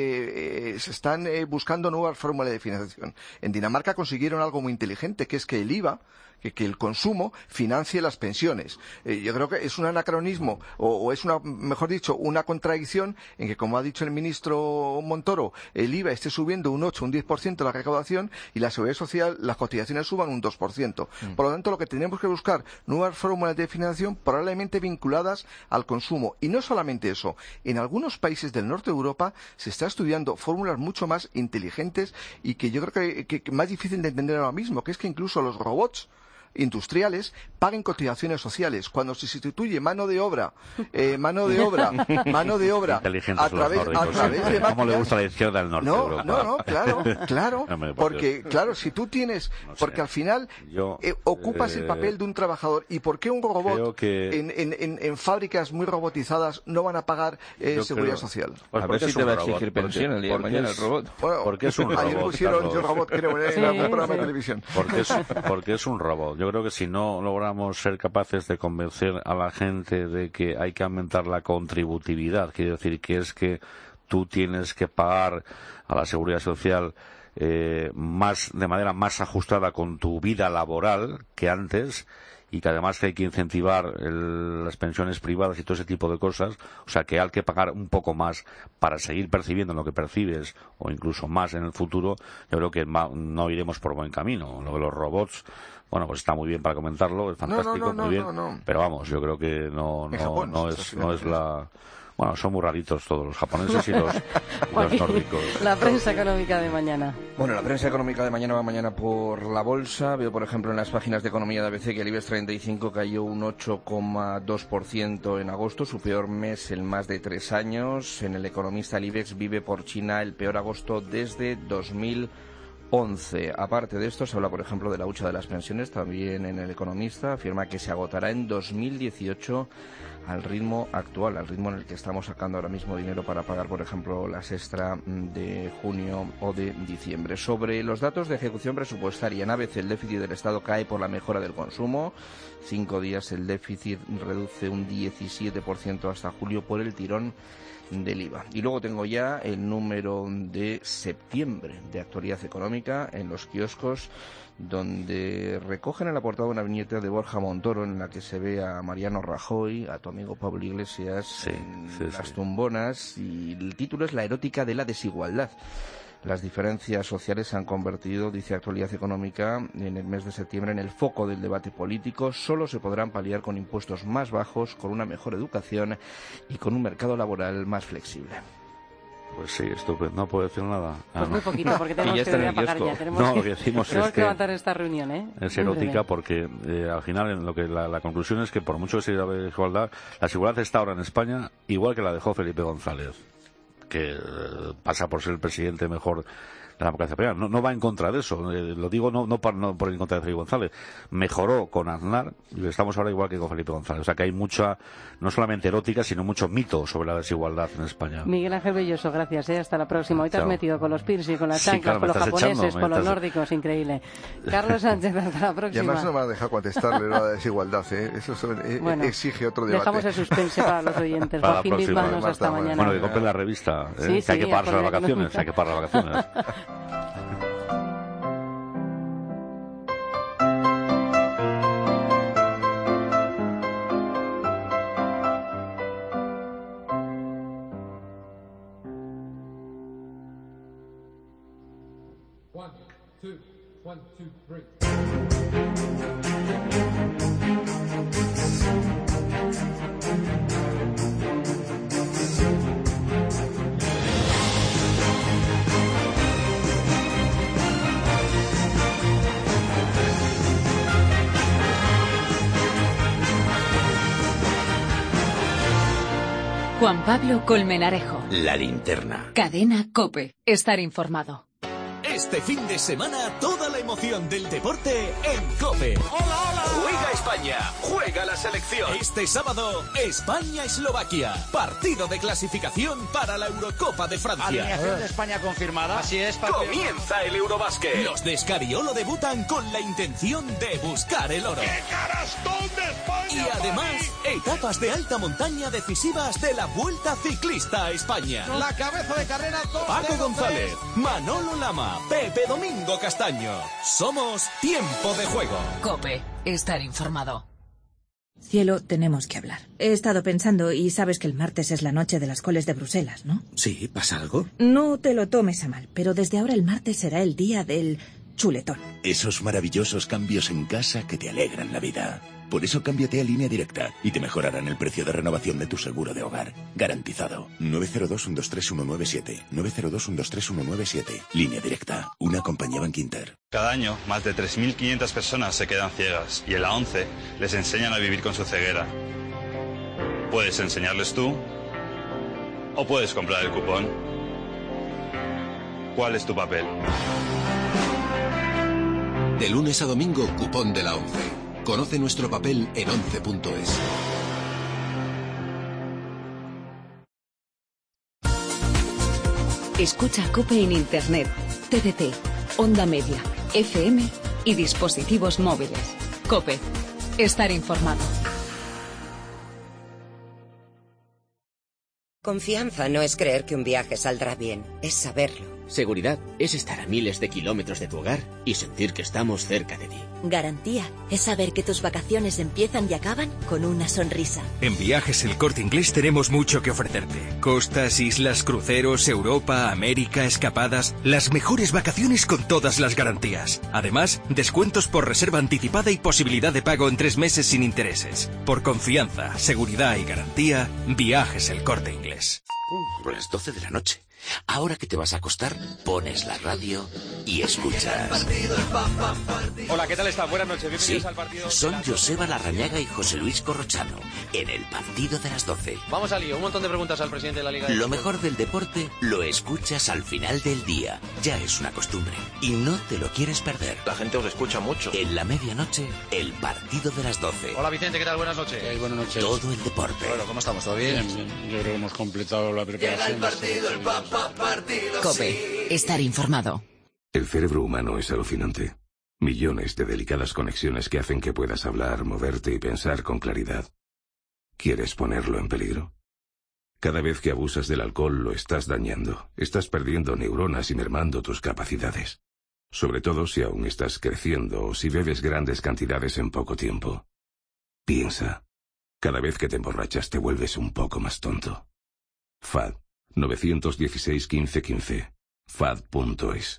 S5: buscando nuevas fórmulas de financiación. En Dinamarca consiguieron algo muy inteligente, que es que el IVA, que el consumo financie las pensiones. Yo creo que es un anacronismo, o es mejor dicho, una contradicción en que, como ha dicho el ministro Montoro, el IVA esté subiendo un 8, un 10% la recaudación y la seguridad social, las cotizaciones suban un 2%. Por lo tanto, lo que tenemos que buscar, nuevas fórmulas de financiación probablemente vinculadas al consumo. Y no solamente eso, en algunos países del norte de Europa se está estudiando fórmulas mucho más inteligentes y que yo creo que más difícil de entender ahora mismo, que es que incluso los robots industriales paguen cotizaciones sociales cuando se sustituye mano de obra a través de
S11: ¿Cómo le gusta la izquierda del norte de Europa?
S5: Claro, porque claro, si tú tienes, porque al final ocupas el papel de un trabajador. ¿Y por qué un robot en fábricas muy robotizadas no van a pagar seguridad social?
S6: Pues a ver si te va a exigir pensión el día de mañana el robot.
S11: Porque es un robot.
S5: Ayer pusieron Yo Robot, creo, en algún programa de televisión.
S11: Porque es un robot. Yo creo que si no logramos ser capaces de convencer a la gente de que hay que aumentar la contributividad, quiere decir que es que tú tienes que pagar a la Seguridad Social de manera más ajustada con tu vida laboral que antes, y que además hay que incentivar las pensiones privadas y todo ese tipo de cosas, o sea que hay que pagar un poco más para seguir percibiendo lo que percibes o incluso más en el futuro. Yo creo que no iremos por buen camino. Lo de los robots, bueno, pues está muy bien para comentarlo, es fantástico, muy bien, pero vamos, yo creo que no es la... Bueno, son muy raritos todos los japoneses y los nórdicos.
S1: La prensa económica de mañana.
S6: Bueno, la prensa económica de mañana va mañana por la bolsa. Veo, por ejemplo, en las páginas de economía de ABC que el IBEX 35 cayó un 8,2% en agosto, su peor mes en más de 3 años. En El Economista, el IBEX vive por China el peor agosto desde 2011. Aparte de esto, se habla, por ejemplo, de la hucha de las pensiones. También en El Economista afirma que se agotará en 2018 al ritmo actual, al ritmo en el que estamos sacando ahora mismo dinero para pagar, por ejemplo, las extra de junio o de diciembre. Sobre los datos de ejecución presupuestaria, en ABC el déficit del Estado cae por la mejora del consumo. 5 días el déficit reduce un 17% hasta julio por el tirón del IVA. Y luego tengo ya el número de septiembre de Actualidad Económica en los kioscos, donde recogen en la portada una viñeta de Borja Montoro en la que se ve a Mariano Rajoy, a tu amigo Pablo Iglesias en las tumbonas, y el título es La erótica de la desigualdad. Las diferencias sociales se han convertido, dice Actualidad Económica, en el mes de septiembre en el foco del debate político. Solo se podrán paliar con impuestos más bajos, con una mejor educación y con un mercado laboral más flexible.
S11: Pues sí, estupendo. No puedo decir nada.
S1: Pues muy poquito, porque tenemos que ir a pagar ya.
S11: Lo que decimos
S1: tenemos
S11: es
S1: que levantar esta reunión,
S11: es erótica porque al final en lo que la conclusión es que por mucho que se haya desigualdad, la desigualdad está ahora en España igual que la dejó Felipe González. que pasa por ser el presidente mejor de la democracia española. No va en contra de eso, lo digo no por ir en contra de Felipe González. Mejoró con Aznar y estamos ahora igual que con Felipe González. O sea que hay mucha, no solamente erótica, sino mucho mito sobre la desigualdad en España.
S1: Miguel Ángel Belloso, gracias, hasta la próxima. Hoy te has metido con los piercing, con las
S11: Sí,
S1: chanclas,
S11: claro,
S1: con los japoneses, con los
S11: echando.
S1: nórdicos, increíble. Carlos Sánchez, hasta la
S5: Y
S1: próxima.
S5: además no me van a dejar contestarle la desigualdad, ¿eh? Eso
S1: Bueno,
S5: exige otro debate.
S1: dejamos el suspense para los oyentes.
S11: Para la
S1: Joaquín
S11: próxima.
S1: Bisbanos, hasta mañana.
S11: Bueno, que compren la revista,
S1: Sí,
S11: que hay que
S1: sí,
S11: pagarse las
S1: acuérdate que no-
S11: vacaciones, hay que pagar las vacaciones.
S12: One, two, three.
S3: Juan Pablo Colmenarejo.
S2: La linterna.
S3: Cadena COPE. Estar informado.
S13: Este fin de semana, toda la emoción del deporte en COPE. ¡Hola, hola! Juega España, juega la selección. Este sábado, España-Eslovaquia. Partido de clasificación para la Eurocopa de Francia.
S14: Alineación de España confirmada. Así es,
S13: Comienza el Eurobásquet. Los de Escariolo debutan con la intención de buscar el oro.
S14: ¡Qué carastón de España!
S13: Y además, etapas de alta montaña decisivas de la Vuelta Ciclista a España.
S14: La cabeza de carrera,
S13: Paco González, Manolo Lama, Pepe Domingo Castaño. Somos Tiempo de Juego.
S3: COPE. Estar informado.
S15: Cielo, tenemos que hablar. He estado pensando y sabes que el martes es la noche de las coles de Bruselas, ¿no?
S2: Sí, ¿pasa algo?
S15: No te lo tomes a mal, pero desde ahora el martes será el día del chuletón.
S2: Esos maravillosos cambios en casa que te alegran la vida. Por eso cámbiate a Línea Directa y te mejorarán el precio de renovación de tu seguro de hogar. Garantizado. 902-123-197. 902-123-197. Línea Directa. Una compañía Bankinter.
S16: Cada año, más de 3.500 personas se quedan ciegas y en la ONCE les enseñan a vivir con su ceguera. Puedes enseñarles tú o puedes comprar el cupón. ¿Cuál es tu papel?
S17: De lunes a domingo, cupón de la ONCE. Conoce nuestro papel en 11.es.
S3: Escucha COPE en Internet, TDT, Onda Media, FM y dispositivos móviles. COPE. Estar informado.
S18: Confianza no es creer que un viaje saldrá bien, es saberlo.
S19: Seguridad es estar a miles de kilómetros de tu hogar y sentir que estamos cerca de ti.
S20: Garantía es saber que tus vacaciones empiezan y acaban con una sonrisa.
S21: En Viajes El Corte Inglés tenemos mucho que ofrecerte. Costas, islas, cruceros, Europa, América, escapadas. Las mejores vacaciones con todas las garantías. Además, descuentos por reserva anticipada y posibilidad de pago en 3 meses sin intereses. Por confianza, seguridad y garantía, Viajes El Corte Inglés.
S2: Las 12 de la noche. Ahora que te vas a acostar, pones la radio y escuchas.
S22: Hola, ¿qué tal están? Buenas noches, bienvenidos
S2: Sí,
S22: al partido.
S2: son Joseba Larrañaga y José Luis Corrochano, en el partido de las 12.
S22: Vamos al lío, un montón de preguntas al presidente de la Liga.
S2: Lo mejor del deporte lo escuchas al final del día. Ya es una costumbre y no te lo quieres perder.
S22: La gente os escucha mucho.
S2: En la medianoche, el partido de las 12.
S22: Hola Vicente, ¿qué tal? Buenas noches.
S23: Buenas noches.
S2: Todo el deporte.
S22: Bueno, ¿cómo estamos? ¿Todo bien?
S23: Bien. Yo creo que hemos completado la preparación.
S3: COPE. Estar informado.
S24: El cerebro humano es alucinante. Millones de delicadas conexiones que hacen que puedas hablar, moverte y pensar con claridad. ¿Quieres ponerlo en peligro? Cada vez que abusas del alcohol lo estás dañando. Estás perdiendo neuronas y mermando tus capacidades. Sobre todo si aún estás creciendo o si bebes grandes cantidades en poco tiempo. Piensa. Cada vez que te emborrachas te vuelves un poco más tonto. FAD 916 15 15. FAD.es.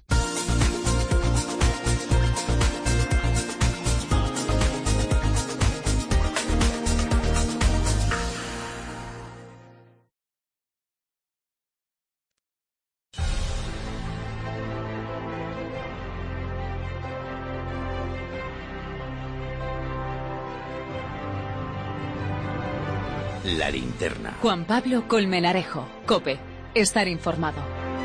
S2: La linterna.
S3: Juan Pablo Colmenarejo. COPE. estar informado.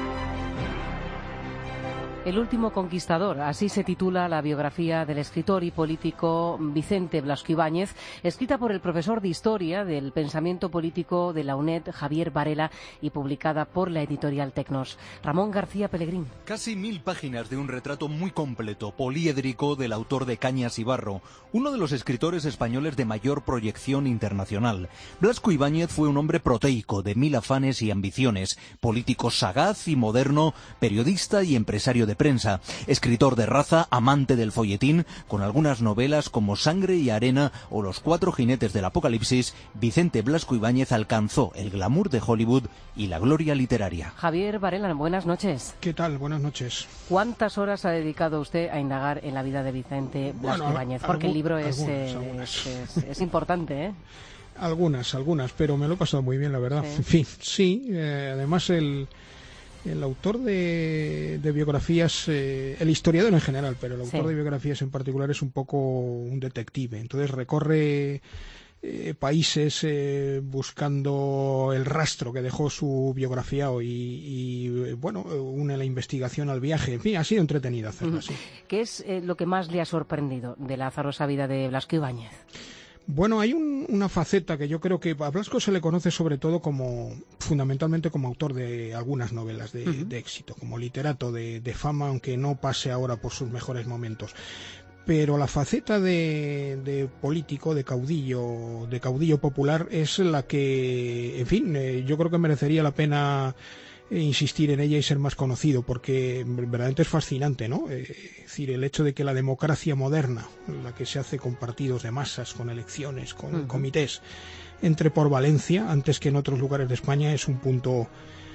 S1: El último conquistador, así se titula la biografía del escritor y político Vicente Blasco Ibáñez, escrita por el profesor de Historia del Pensamiento Político de la UNED, Javier Varela, y publicada por la editorial Tecnos. Ramón García Pellegrín.
S4: Casi 1000 páginas de un retrato muy completo, poliédrico, del autor de Cañas y Barro, uno de los escritores españoles de mayor proyección internacional. Blasco Ibáñez fue un hombre proteico, de 1000 afanes y ambiciones, político sagaz y moderno, periodista y empresario de prensa, escritor de raza, amante del folletín, con algunas novelas como Sangre y Arena o Los 4 jinetes del Apocalipsis. Vicente Blasco Ibáñez alcanzó el glamour de Hollywood y la gloria literaria.
S1: Javier Varela, buenas noches.
S7: ¿Qué tal? Buenas noches.
S1: ¿Cuántas horas ha dedicado usted a indagar en la vida de Vicente Blasco Ibáñez? Porque el libro es importante, ¿eh?
S7: Algunas, pero me lo he pasado muy bien, la verdad.
S1: Sí.
S7: En fin, sí, además el autor de biografías, el historiador en general, pero el autor de biografías en particular es un poco un detective. Entonces recorre países buscando el rastro que dejó su biografía y bueno, une la investigación al viaje. En fin, ha sido entretenido hacerlo así.
S1: ¿Qué es lo que más le ha sorprendido de la azarosa vida de Blasco Ibáñez?
S7: Bueno, hay una faceta que yo creo que a Blasco se le conoce sobre todo fundamentalmente como autor de algunas novelas de éxito, como literato de fama, aunque no pase ahora por sus mejores momentos. Pero la faceta de político, de caudillo popular, es la que, en fin, yo creo que merecería la pena insistir en ella y ser más conocido, porque verdaderamente es fascinante, ¿no? Es decir, el hecho de que la democracia moderna, la que se hace con partidos de masas, con elecciones, con comités, entre por Valencia antes que en otros lugares de España, es un punto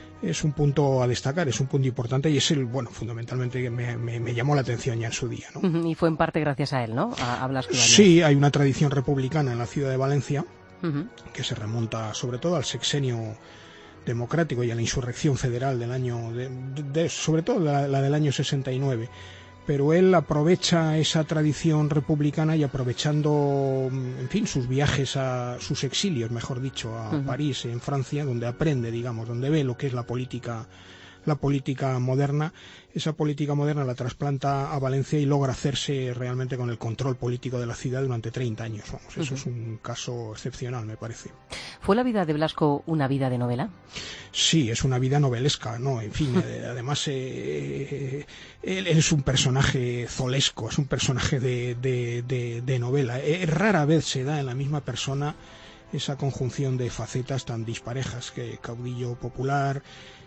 S7: a destacar, es un punto importante y es fundamentalmente que me llamó la atención ya en su día, ¿no?
S1: Y fue en parte gracias a él, ¿no? A Blasco Ibáñez.
S7: Sí, hay una tradición republicana en la ciudad de Valencia que se remonta sobre todo al sexenio democrático y a la insurrección federal del año, sobre todo la del año 69. Pero él aprovecha esa tradición republicana y aprovechando, en fin, sus viajes sus exilios, mejor dicho, a París, en Francia, donde aprende, digamos, donde ve lo que es la política moderna. Esa política moderna la trasplanta a Valencia y logra hacerse realmente con el control político de la ciudad durante 30 años. Vamos, eso es un caso excepcional, me parece.
S1: ¿Fue la vida de Blasco una vida de novela?
S7: Sí, es una vida novelesca, ¿no? En fin, además él es un personaje zolesco, es un personaje de novela. Rara vez se da en la misma persona esa conjunción de facetas tan disparejas, que caudillo popular,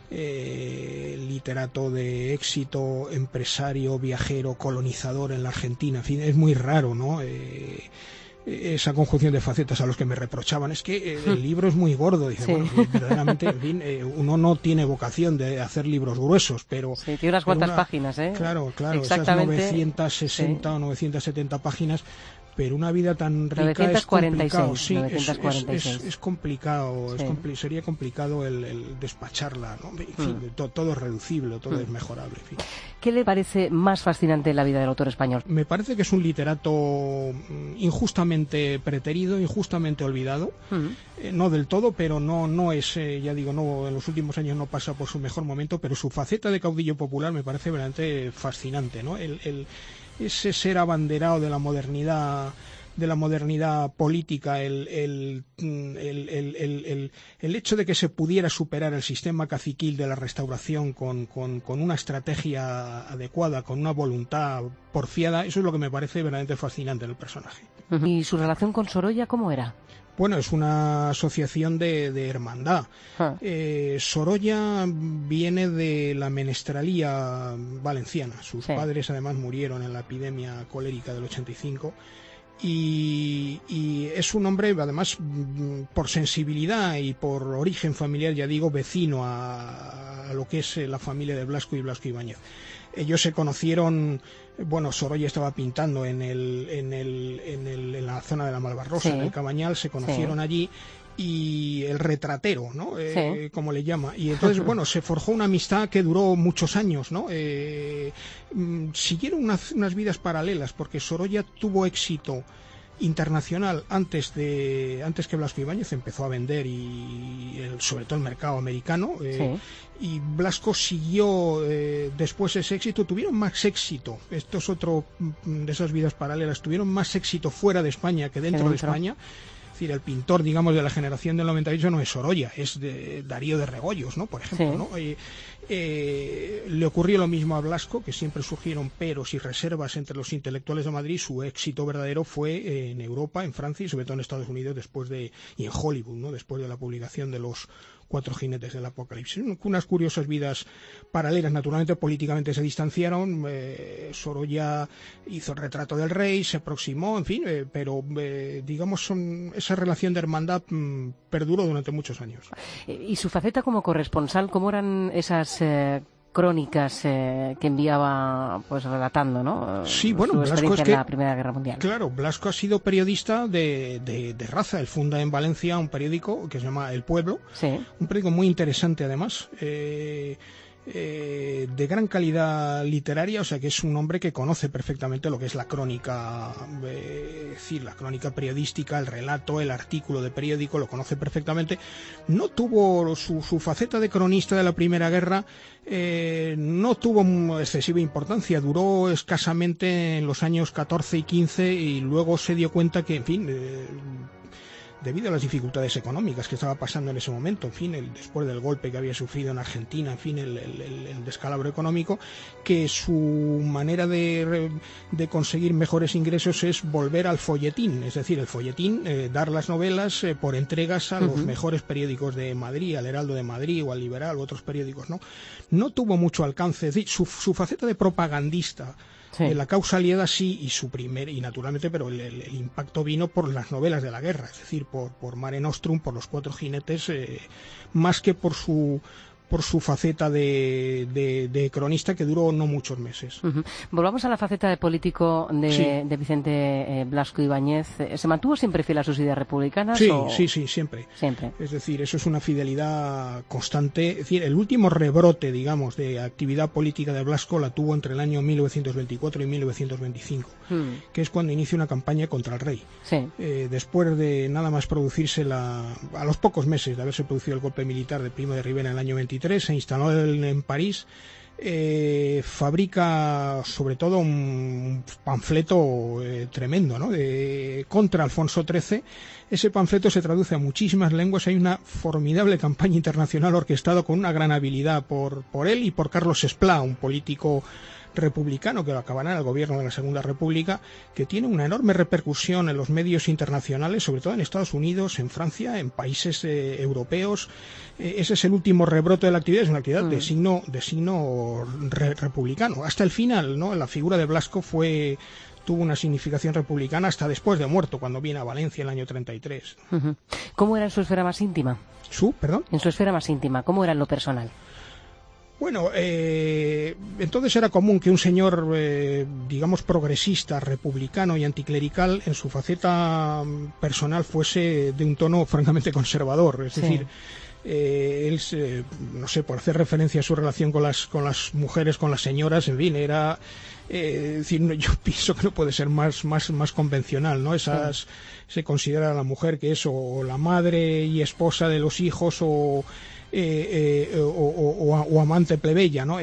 S7: literato de éxito, empresario, viajero, colonizador en la Argentina. En fin, es muy raro, ¿no? Esa conjunción de facetas. A los que me reprochaban, es que el libro es muy gordo. Dice, bueno, verdaderamente, en fin, uno no tiene vocación de hacer libros gruesos, pero...
S1: Sí, tiene unas cuantas páginas, ¿eh?
S7: Claro, esas 960 o 970 páginas... Pero una vida tan rica
S1: 946,
S7: es complicado, sería complicado el despacharla, ¿no? En fin, todo es reducible, todo es mejorable. En fin.
S1: ¿Qué le parece más fascinante en la vida del autor español?
S7: Me parece que es un literato injustamente preterido, injustamente olvidado, no del todo, pero no es, ya digo, no, en los últimos años no pasa por su mejor momento, pero su faceta de caudillo popular me parece verdaderamente fascinante, ¿no? Ese ser abanderado de la modernidad política, el hecho de que se pudiera superar el sistema caciquil de la Restauración con una estrategia adecuada, con una voluntad porfiada, eso es lo que me parece verdaderamente fascinante en el personaje.
S1: ¿Y su relación con Sorolla cómo era?
S7: Bueno, es una asociación de hermandad. Sorolla viene de la menestralía valenciana. Sus padres además murieron en la epidemia colérica del 85. Y es un hombre, además, por sensibilidad y por origen familiar, ya digo, vecino a lo que es la familia de Blasco y Blasco Ibáñez. Ellos se conocieron, bueno, Sorolla estaba pintando en la zona de la Malvarrosa, en el Cabañal, se conocieron allí, y el retratero, ¿no? Como le llama. Y entonces, bueno, se forjó una amistad que duró muchos años, ¿no? Siguieron unas vidas paralelas, porque Sorolla tuvo éxito internacional antes que Blasco Ibáñez empezó a vender sobre todo el mercado americano, y Blasco siguió después ese éxito. Tuvieron más éxito, esto es otro de esas vidas paralelas, tuvieron más éxito fuera de España que dentro de España. Es decir, el pintor, digamos, de la generación del 98 no es Sorolla, es de Darío de Rebollos, ¿no? Por ejemplo, ¿no? Le ocurrió lo mismo a Blasco, que siempre surgieron peros y reservas entre los intelectuales de Madrid. Su éxito verdadero fue en Europa, en Francia y sobre todo en Estados Unidos y en Hollywood, ¿no? Después de la publicación de los 4 jinetes del Apocalipsis. Unas curiosas vidas paralelas, naturalmente políticamente se distanciaron. Sorolla hizo el retrato del rey, se aproximó, en fin, pero digamos esa relación de hermandad perduró durante muchos años.
S1: ¿Y su faceta como corresponsal, cómo eran esas crónicas que enviaba, pues relatando, ¿no?
S7: Sí, bueno,
S1: su
S7: Blasco
S1: experiencia en la Primera Guerra Mundial.
S7: Claro, Blasco ha sido periodista de raza. Él funda en Valencia un periódico que se llama El Pueblo, un periódico muy interesante además, de gran calidad literaria, o sea que es un hombre que conoce perfectamente lo que es la crónica, es decir, la crónica periodística, el relato, el artículo de periódico, lo conoce perfectamente. No tuvo su faceta de cronista de la Primera Guerra, no tuvo excesiva importancia, duró escasamente en los años 14 y 15 y luego se dio cuenta que, en fin, debido a las dificultades económicas que estaba pasando en ese momento, en fin, después del golpe que había sufrido en Argentina, en fin, el descalabro económico, que su manera de conseguir mejores ingresos es volver al folletín, es decir, el folletín, dar las novelas por entregas a los mejores periódicos de Madrid, al Heraldo de Madrid o al Liberal u otros periódicos, ¿no? No tuvo mucho alcance, es decir, su faceta de propagandista, la causa aliada sí, y naturalmente, pero el impacto vino por las novelas de la guerra, es decir, por Mare Nostrum, por los 4 jinetes, más que por su faceta de cronista, que duró no muchos meses.
S1: Volvamos a la faceta de político de Vicente Blasco Ibáñez. ¿Se mantuvo siempre fiel a sus ideas republicanas?
S7: Sí, siempre. Es decir, eso es una fidelidad constante. Es decir, el último rebrote, digamos, de actividad política de Blasco la tuvo entre el año 1924 y 1925, que es cuando inicia una campaña contra el rey. Después de nada más producirse a los pocos meses de haberse producido el golpe militar de Primo de Rivera en el año 23, se instaló en París, fabrica sobre todo un panfleto tremendo, ¿no? Contra Alfonso XIII. Ese panfleto se traduce a muchísimas lenguas. Hay una formidable campaña internacional orquestada con una gran habilidad por él y por Carlos Esplá, un político republicano que lo acabará en el gobierno de la Segunda República, que tiene una enorme repercusión en los medios internacionales, sobre todo en Estados Unidos, en Francia, en países europeos. Ese es el último rebrote de la actividad, es una actividad de signo republicano. Hasta el final, ¿no? La figura de Blasco tuvo una significación republicana hasta después de muerto, cuando viene a Valencia en el año 33.
S1: ¿Cómo era en su esfera más íntima?
S7: ¿Perdón?
S1: En su esfera más íntima, ¿cómo era en lo personal?
S7: Bueno, entonces era común que un señor, digamos, progresista, republicano y anticlerical, en su faceta personal fuese de un tono francamente conservador. Es decir, él, no sé, por hacer referencia a su relación con las mujeres, con las señoras, en fin, era... decir, yo pienso que no puede ser más convencional, ¿no? Se considera a la mujer que es o la madre y esposa de los hijos o amante plebeya, ¿no?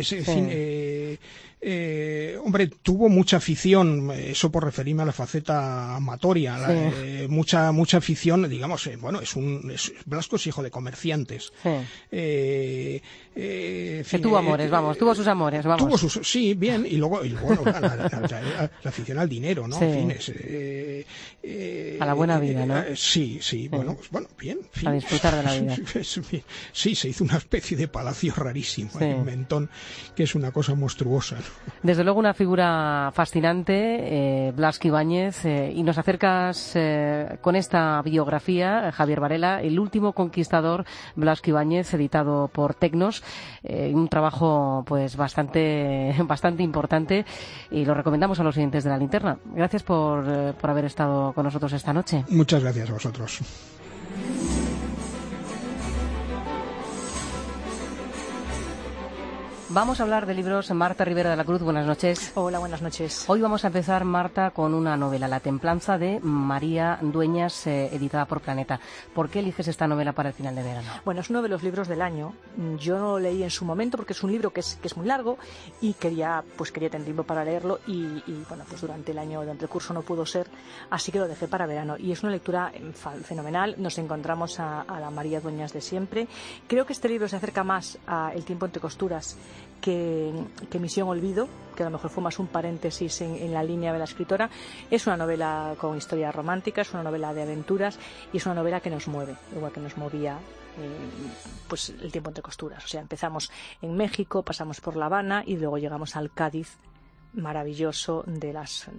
S7: Hombre, tuvo mucha afición, eso por referirme a la faceta amatoria, mucha afición, digamos, Blasco es hijo de comerciantes.
S1: Que tuvo amores, tuvo sus amores,
S7: sí, bien, y luego la afición al dinero, ¿no? En fin,
S1: a la buena vida, ¿no?
S7: Sí, bueno, bien. En fin.
S1: A disfrutar de la vida.
S7: Sí, se hizo una especie de palacio rarísimo en Mentón, que es una cosa monstruosa, ¿no?
S1: Desde luego una figura fascinante, Blasco Ibáñez, y nos acercas con esta biografía, Javier Varela, El último conquistador, Blasco Ibáñez, editado por Tecnos, un trabajo pues bastante importante, y lo recomendamos a los oyentes de La Linterna. Gracias por haber estado con nosotros esta noche.
S7: Muchas gracias a vosotros.
S1: Vamos a hablar de libros. Marta Rivera de la Cruz, buenas noches.
S6: Hola, buenas noches.
S1: Hoy vamos a empezar, Marta, con una novela, La templanza, de María Dueñas, editada por Planeta. ¿Por qué eliges esta novela para el final de verano?
S6: Bueno, es uno de los libros del año. Yo no lo leí en su momento porque es un libro que es muy largo y quería tener tiempo para leerlo y bueno, pues durante el año, durante el curso no pudo ser, así que lo dejé para verano. Y es una lectura fenomenal. Nos encontramos a la María Dueñas de siempre. Creo que este libro se acerca más a El tiempo entre costuras que Misión Olvido, que a lo mejor fue más un paréntesis en la línea de la escritora. Es una novela con historia romántica, es una novela de aventuras y es una novela que nos mueve, igual que nos movía pues El tiempo entre costuras. O sea, empezamos en México, pasamos por La Habana y luego llegamos al Cádiz maravilloso de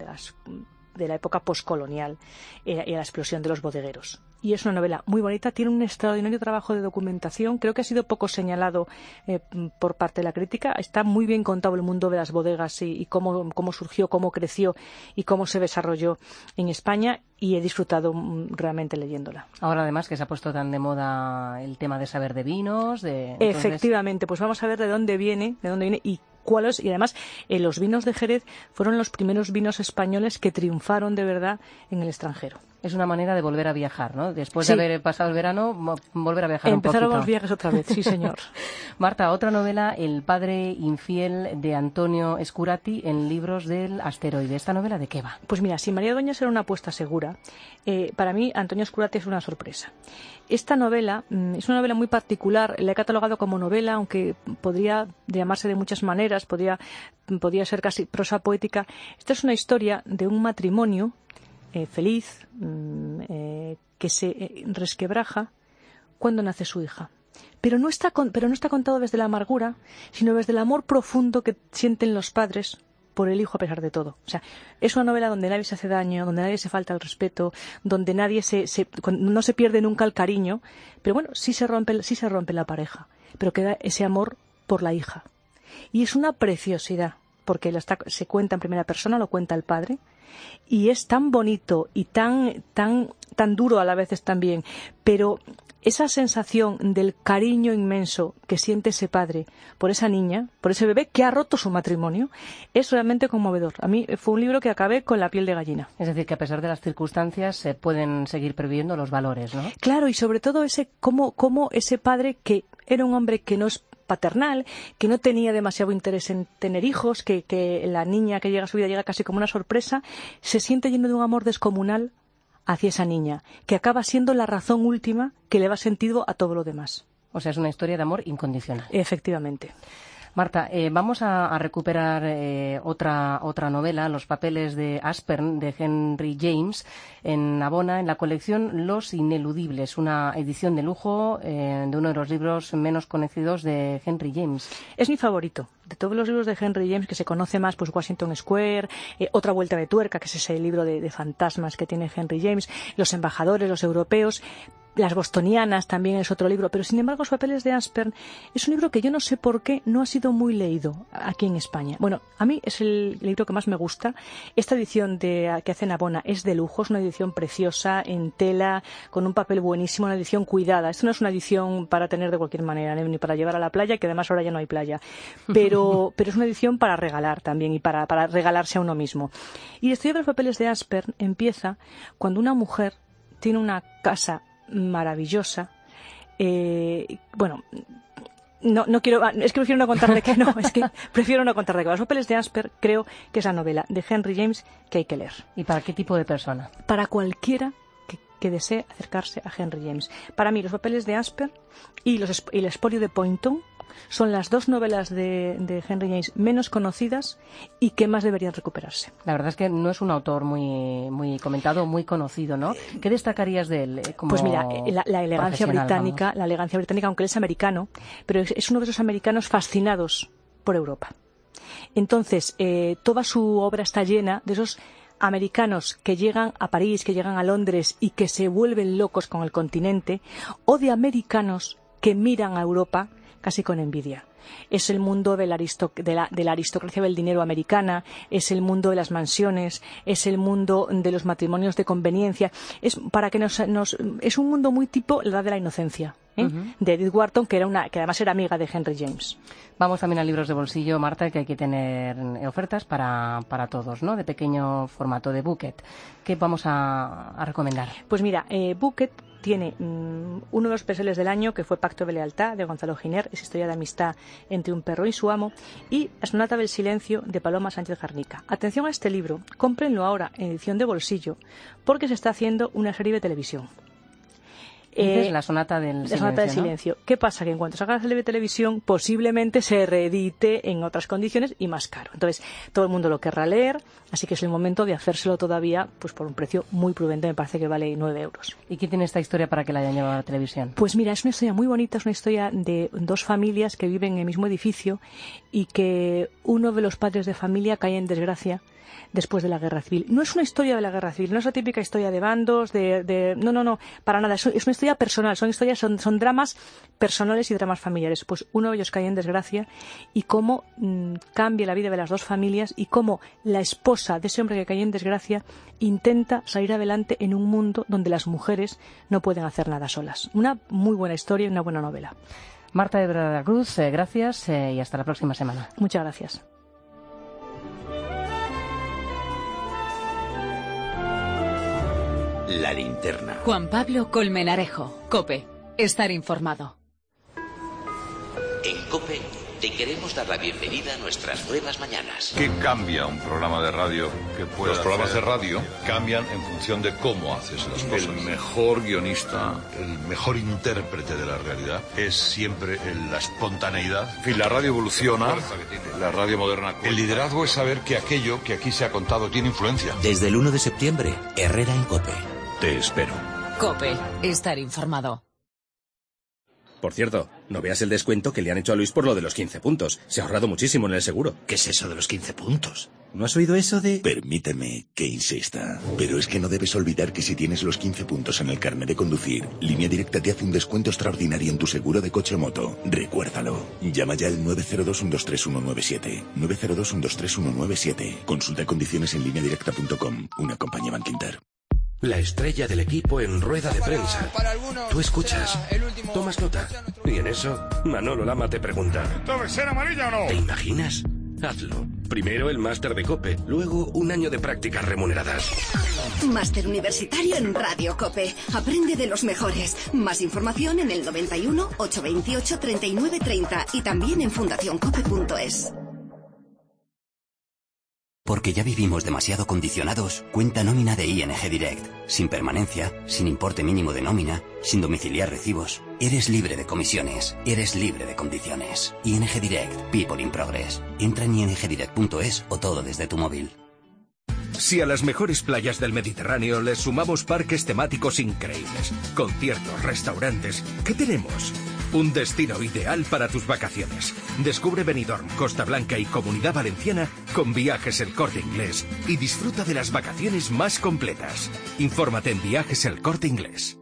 S6: la época poscolonial y a la explosión de los bodegueros. Y es una novela muy bonita, tiene un extraordinario trabajo de documentación, creo que ha sido poco señalado por parte de la crítica. Está muy bien contado el mundo de las bodegas y cómo surgió, cómo creció y cómo se desarrolló en España, y he disfrutado realmente leyéndola.
S1: Ahora además que se ha puesto tan de moda el tema de saber de vinos.
S6: Efectivamente, pues vamos a ver de dónde viene y cuáles, y además los vinos de Jerez fueron los primeros vinos españoles que triunfaron de verdad en el extranjero.
S1: Es una manera de volver a viajar, ¿no? Después de haber pasado el verano, volver a viajar un poquito.
S6: Empezaron los viajes otra vez, sí señor.
S1: Marta, otra novela, El padre infiel, de Antonio Escurati, en Libros del Asteroide. ¿Esta novela de qué va?
S6: Pues mira, si María Dueñas era una apuesta segura, para mí Antonio Escurati es una sorpresa. Esta novela es una novela muy particular, la he catalogado como novela, aunque podría llamarse de muchas maneras, podría ser casi prosa poética. Esta es una historia de un matrimonio feliz que se resquebraja cuando nace su hija. Pero no está contado desde la amargura, sino desde el amor profundo que sienten los padres por el hijo a pesar de todo. O sea, es una novela donde nadie se hace daño, donde nadie se falta el respeto, donde nadie no se pierde nunca el cariño, pero bueno, sí se rompe la pareja, pero queda ese amor por la hija. Y es una preciosidad, porque se cuenta en primera persona, lo cuenta el padre, y es tan bonito y tan duro a la vez también, pero esa sensación del cariño inmenso que siente ese padre por esa niña, por ese bebé que ha roto su matrimonio, es realmente conmovedor. A mí fue un libro que acabé con la piel de gallina.
S1: Es decir, que a pesar de las circunstancias se pueden seguir previendo los valores, ¿no?
S6: Claro, y sobre todo cómo ese padre, que era un hombre que no es paternal, que no tenía demasiado interés en tener hijos, que la niña que llega a su vida llega casi como una sorpresa, se siente lleno de un amor descomunal hacia esa niña, que acaba siendo la razón última que le da sentido a todo lo demás.
S1: O sea, es una historia de amor incondicional.
S6: Efectivamente.
S1: Marta, vamos a recuperar otra novela, Los papeles de Aspern, de Henry James, en Abona, en la colección Los Ineludibles, una edición de lujo de uno de los libros menos conocidos de Henry James.
S6: Es mi favorito. De todos los libros de Henry James, que se conoce más, pues Washington Square, Otra vuelta de tuerca, que es ese libro de fantasmas que tiene Henry James, Los embajadores, los europeos, Las bostonianas también es otro libro, pero sin embargo Los papeles de Aspern es un libro que yo no sé por qué no ha sido muy leído aquí en España. Bueno, a mí es el libro que más me gusta. Esta edición que hace Navona es de lujo, es una edición preciosa, en tela, con un papel buenísimo, una edición cuidada. Esto no es una edición para tener de cualquier manera, ni para llevar a la playa, que además ahora ya no hay playa, pero es una edición para regalar también y para regalarse a uno mismo. Y la historia de Los papeles de Aspern empieza cuando una mujer tiene una casa maravillosa. Bueno, no quiero, es que prefiero no contar de qué. Los papeles de Aspern creo que es la novela de Henry James que hay que leer.
S1: ¿Y para qué tipo de persona?
S6: Para cualquiera que desee acercarse a Henry James. Para mí, Los papeles de Aspern y El expolio de Poynton son las dos novelas de Henry James menos conocidas y que más deberían recuperarse.
S1: La verdad es que no es un autor muy comentado, muy conocido, ¿no? ¿Qué destacarías de él como
S6: Pues mira, la elegancia británica, aunque él es americano, pero es uno de esos americanos fascinados por Europa. Entonces, toda su obra está llena de esos americanos que llegan a París, que llegan a Londres y que se vuelven locos con el continente, o de americanos que miran a Europa, casi con envidia. Es el mundo de la aristocracia del dinero americana, es el mundo de las mansiones, es el mundo de los matrimonios de conveniencia. Es un mundo muy tipo la edad de la inocencia, de Edith Wharton, que además era amiga de Henry James.
S1: Vamos también a libros de bolsillo, Marta, que hay que tener ofertas para todos, ¿no? De pequeño formato, de Bucket. ¿Qué vamos a recomendar?
S6: Pues mira, Bucket tiene uno de los bestsellers del año, que fue Pacto de Lealtad, de Gonzalo Giner, es historia de amistad entre un perro y su amo, y La Sonata del Silencio, de Paloma Sánchez Garnica. Atención a este libro, cómprenlo ahora en edición de bolsillo, porque se está haciendo una serie de televisión.
S1: La Sonata del
S6: Silencio. ¿Qué pasa? Que en cuanto salga la serie de televisión, posiblemente se reedite en otras condiciones y más caro. Entonces, todo el mundo lo querrá leer, así que es el momento de hacérselo todavía pues por un precio muy prudente, me parece que vale 9 euros.
S1: ¿Y qué tiene esta historia para que la hayan llevado a la televisión?
S6: Pues mira, es una historia muy bonita, es una historia de dos familias que viven en el mismo edificio y que uno de los padres de familia cae en desgracia después de la guerra civil. No es una historia de la guerra civil, no es la típica historia de bandos, no, para nada. Es una historia personal, son dramas personales y dramas familiares. Pues uno de ellos cae en desgracia y cómo cambia la vida de las dos familias y cómo la esposa de ese hombre que cae en desgracia intenta salir adelante en un mundo donde las mujeres no pueden hacer nada solas. Una muy buena historia y una buena novela.
S1: Marta de la Cruz, gracias y hasta la próxima semana.
S6: Muchas gracias.
S13: La linterna.
S3: Juan Pablo Colmenarejo, COPE. Estar informado.
S5: En COPE te queremos dar la bienvenida a nuestras nuevas mañanas.
S8: ¿Qué cambia un programa de radio que pueda
S9: Los programas de radio cambian en función de cómo haces las cosas.
S8: El mejor guionista, el mejor intérprete de la realidad es siempre la espontaneidad.
S9: En fin, la radio evoluciona, la radio moderna. El liderazgo es saber que aquello que aquí se ha contado tiene influencia.
S13: Desde el 1 de septiembre, Herrera en COPE. Te espero.
S3: COPE. Estar informado.
S10: Por cierto, no veas el descuento que le han hecho a Luis por lo de los 15 puntos. Se ha ahorrado muchísimo en el seguro.
S13: ¿Qué es eso de los 15 puntos?
S10: ¿No has oído eso de...?
S2: Permíteme que insista, pero es que no debes olvidar que si tienes los 15 puntos en el carnet de conducir, Línea Directa te hace un descuento extraordinario en tu seguro de coche o moto. Recuérdalo. Llama ya al 902-123-197. 902-123-197. Consulta condiciones en lineadirecta.com. Una compañía Bankinter.
S17: La estrella del equipo en rueda de prensa. Tú escuchas, tomas nota. Y en eso, Manolo Lama te pregunta:
S14: ¿Debe ser amarilla o no?
S17: ¿te imaginas? Hazlo. Primero el máster de COPE, luego un año de prácticas remuneradas.
S25: Máster universitario en Radio COPE. Aprende de los mejores. Más información en el 91 828 3930 y también en fundacioncope.es.
S26: Porque ya vivimos demasiado condicionados, cuenta nómina de ING Direct. Sin permanencia, sin importe mínimo de nómina, sin domiciliar recibos. Eres libre de comisiones, eres libre de condiciones. ING Direct, People in Progress. Entra en ingdirect.es o todo desde tu móvil.
S21: Si a las mejores playas del Mediterráneo les sumamos parques temáticos increíbles, conciertos, restaurantes, ¿qué tenemos? Un destino ideal para tus vacaciones. Descubre Benidorm, Costa Blanca y Comunidad Valenciana con Viajes El Corte Inglés y disfruta de las vacaciones más completas. Infórmate en Viajes El Corte Inglés.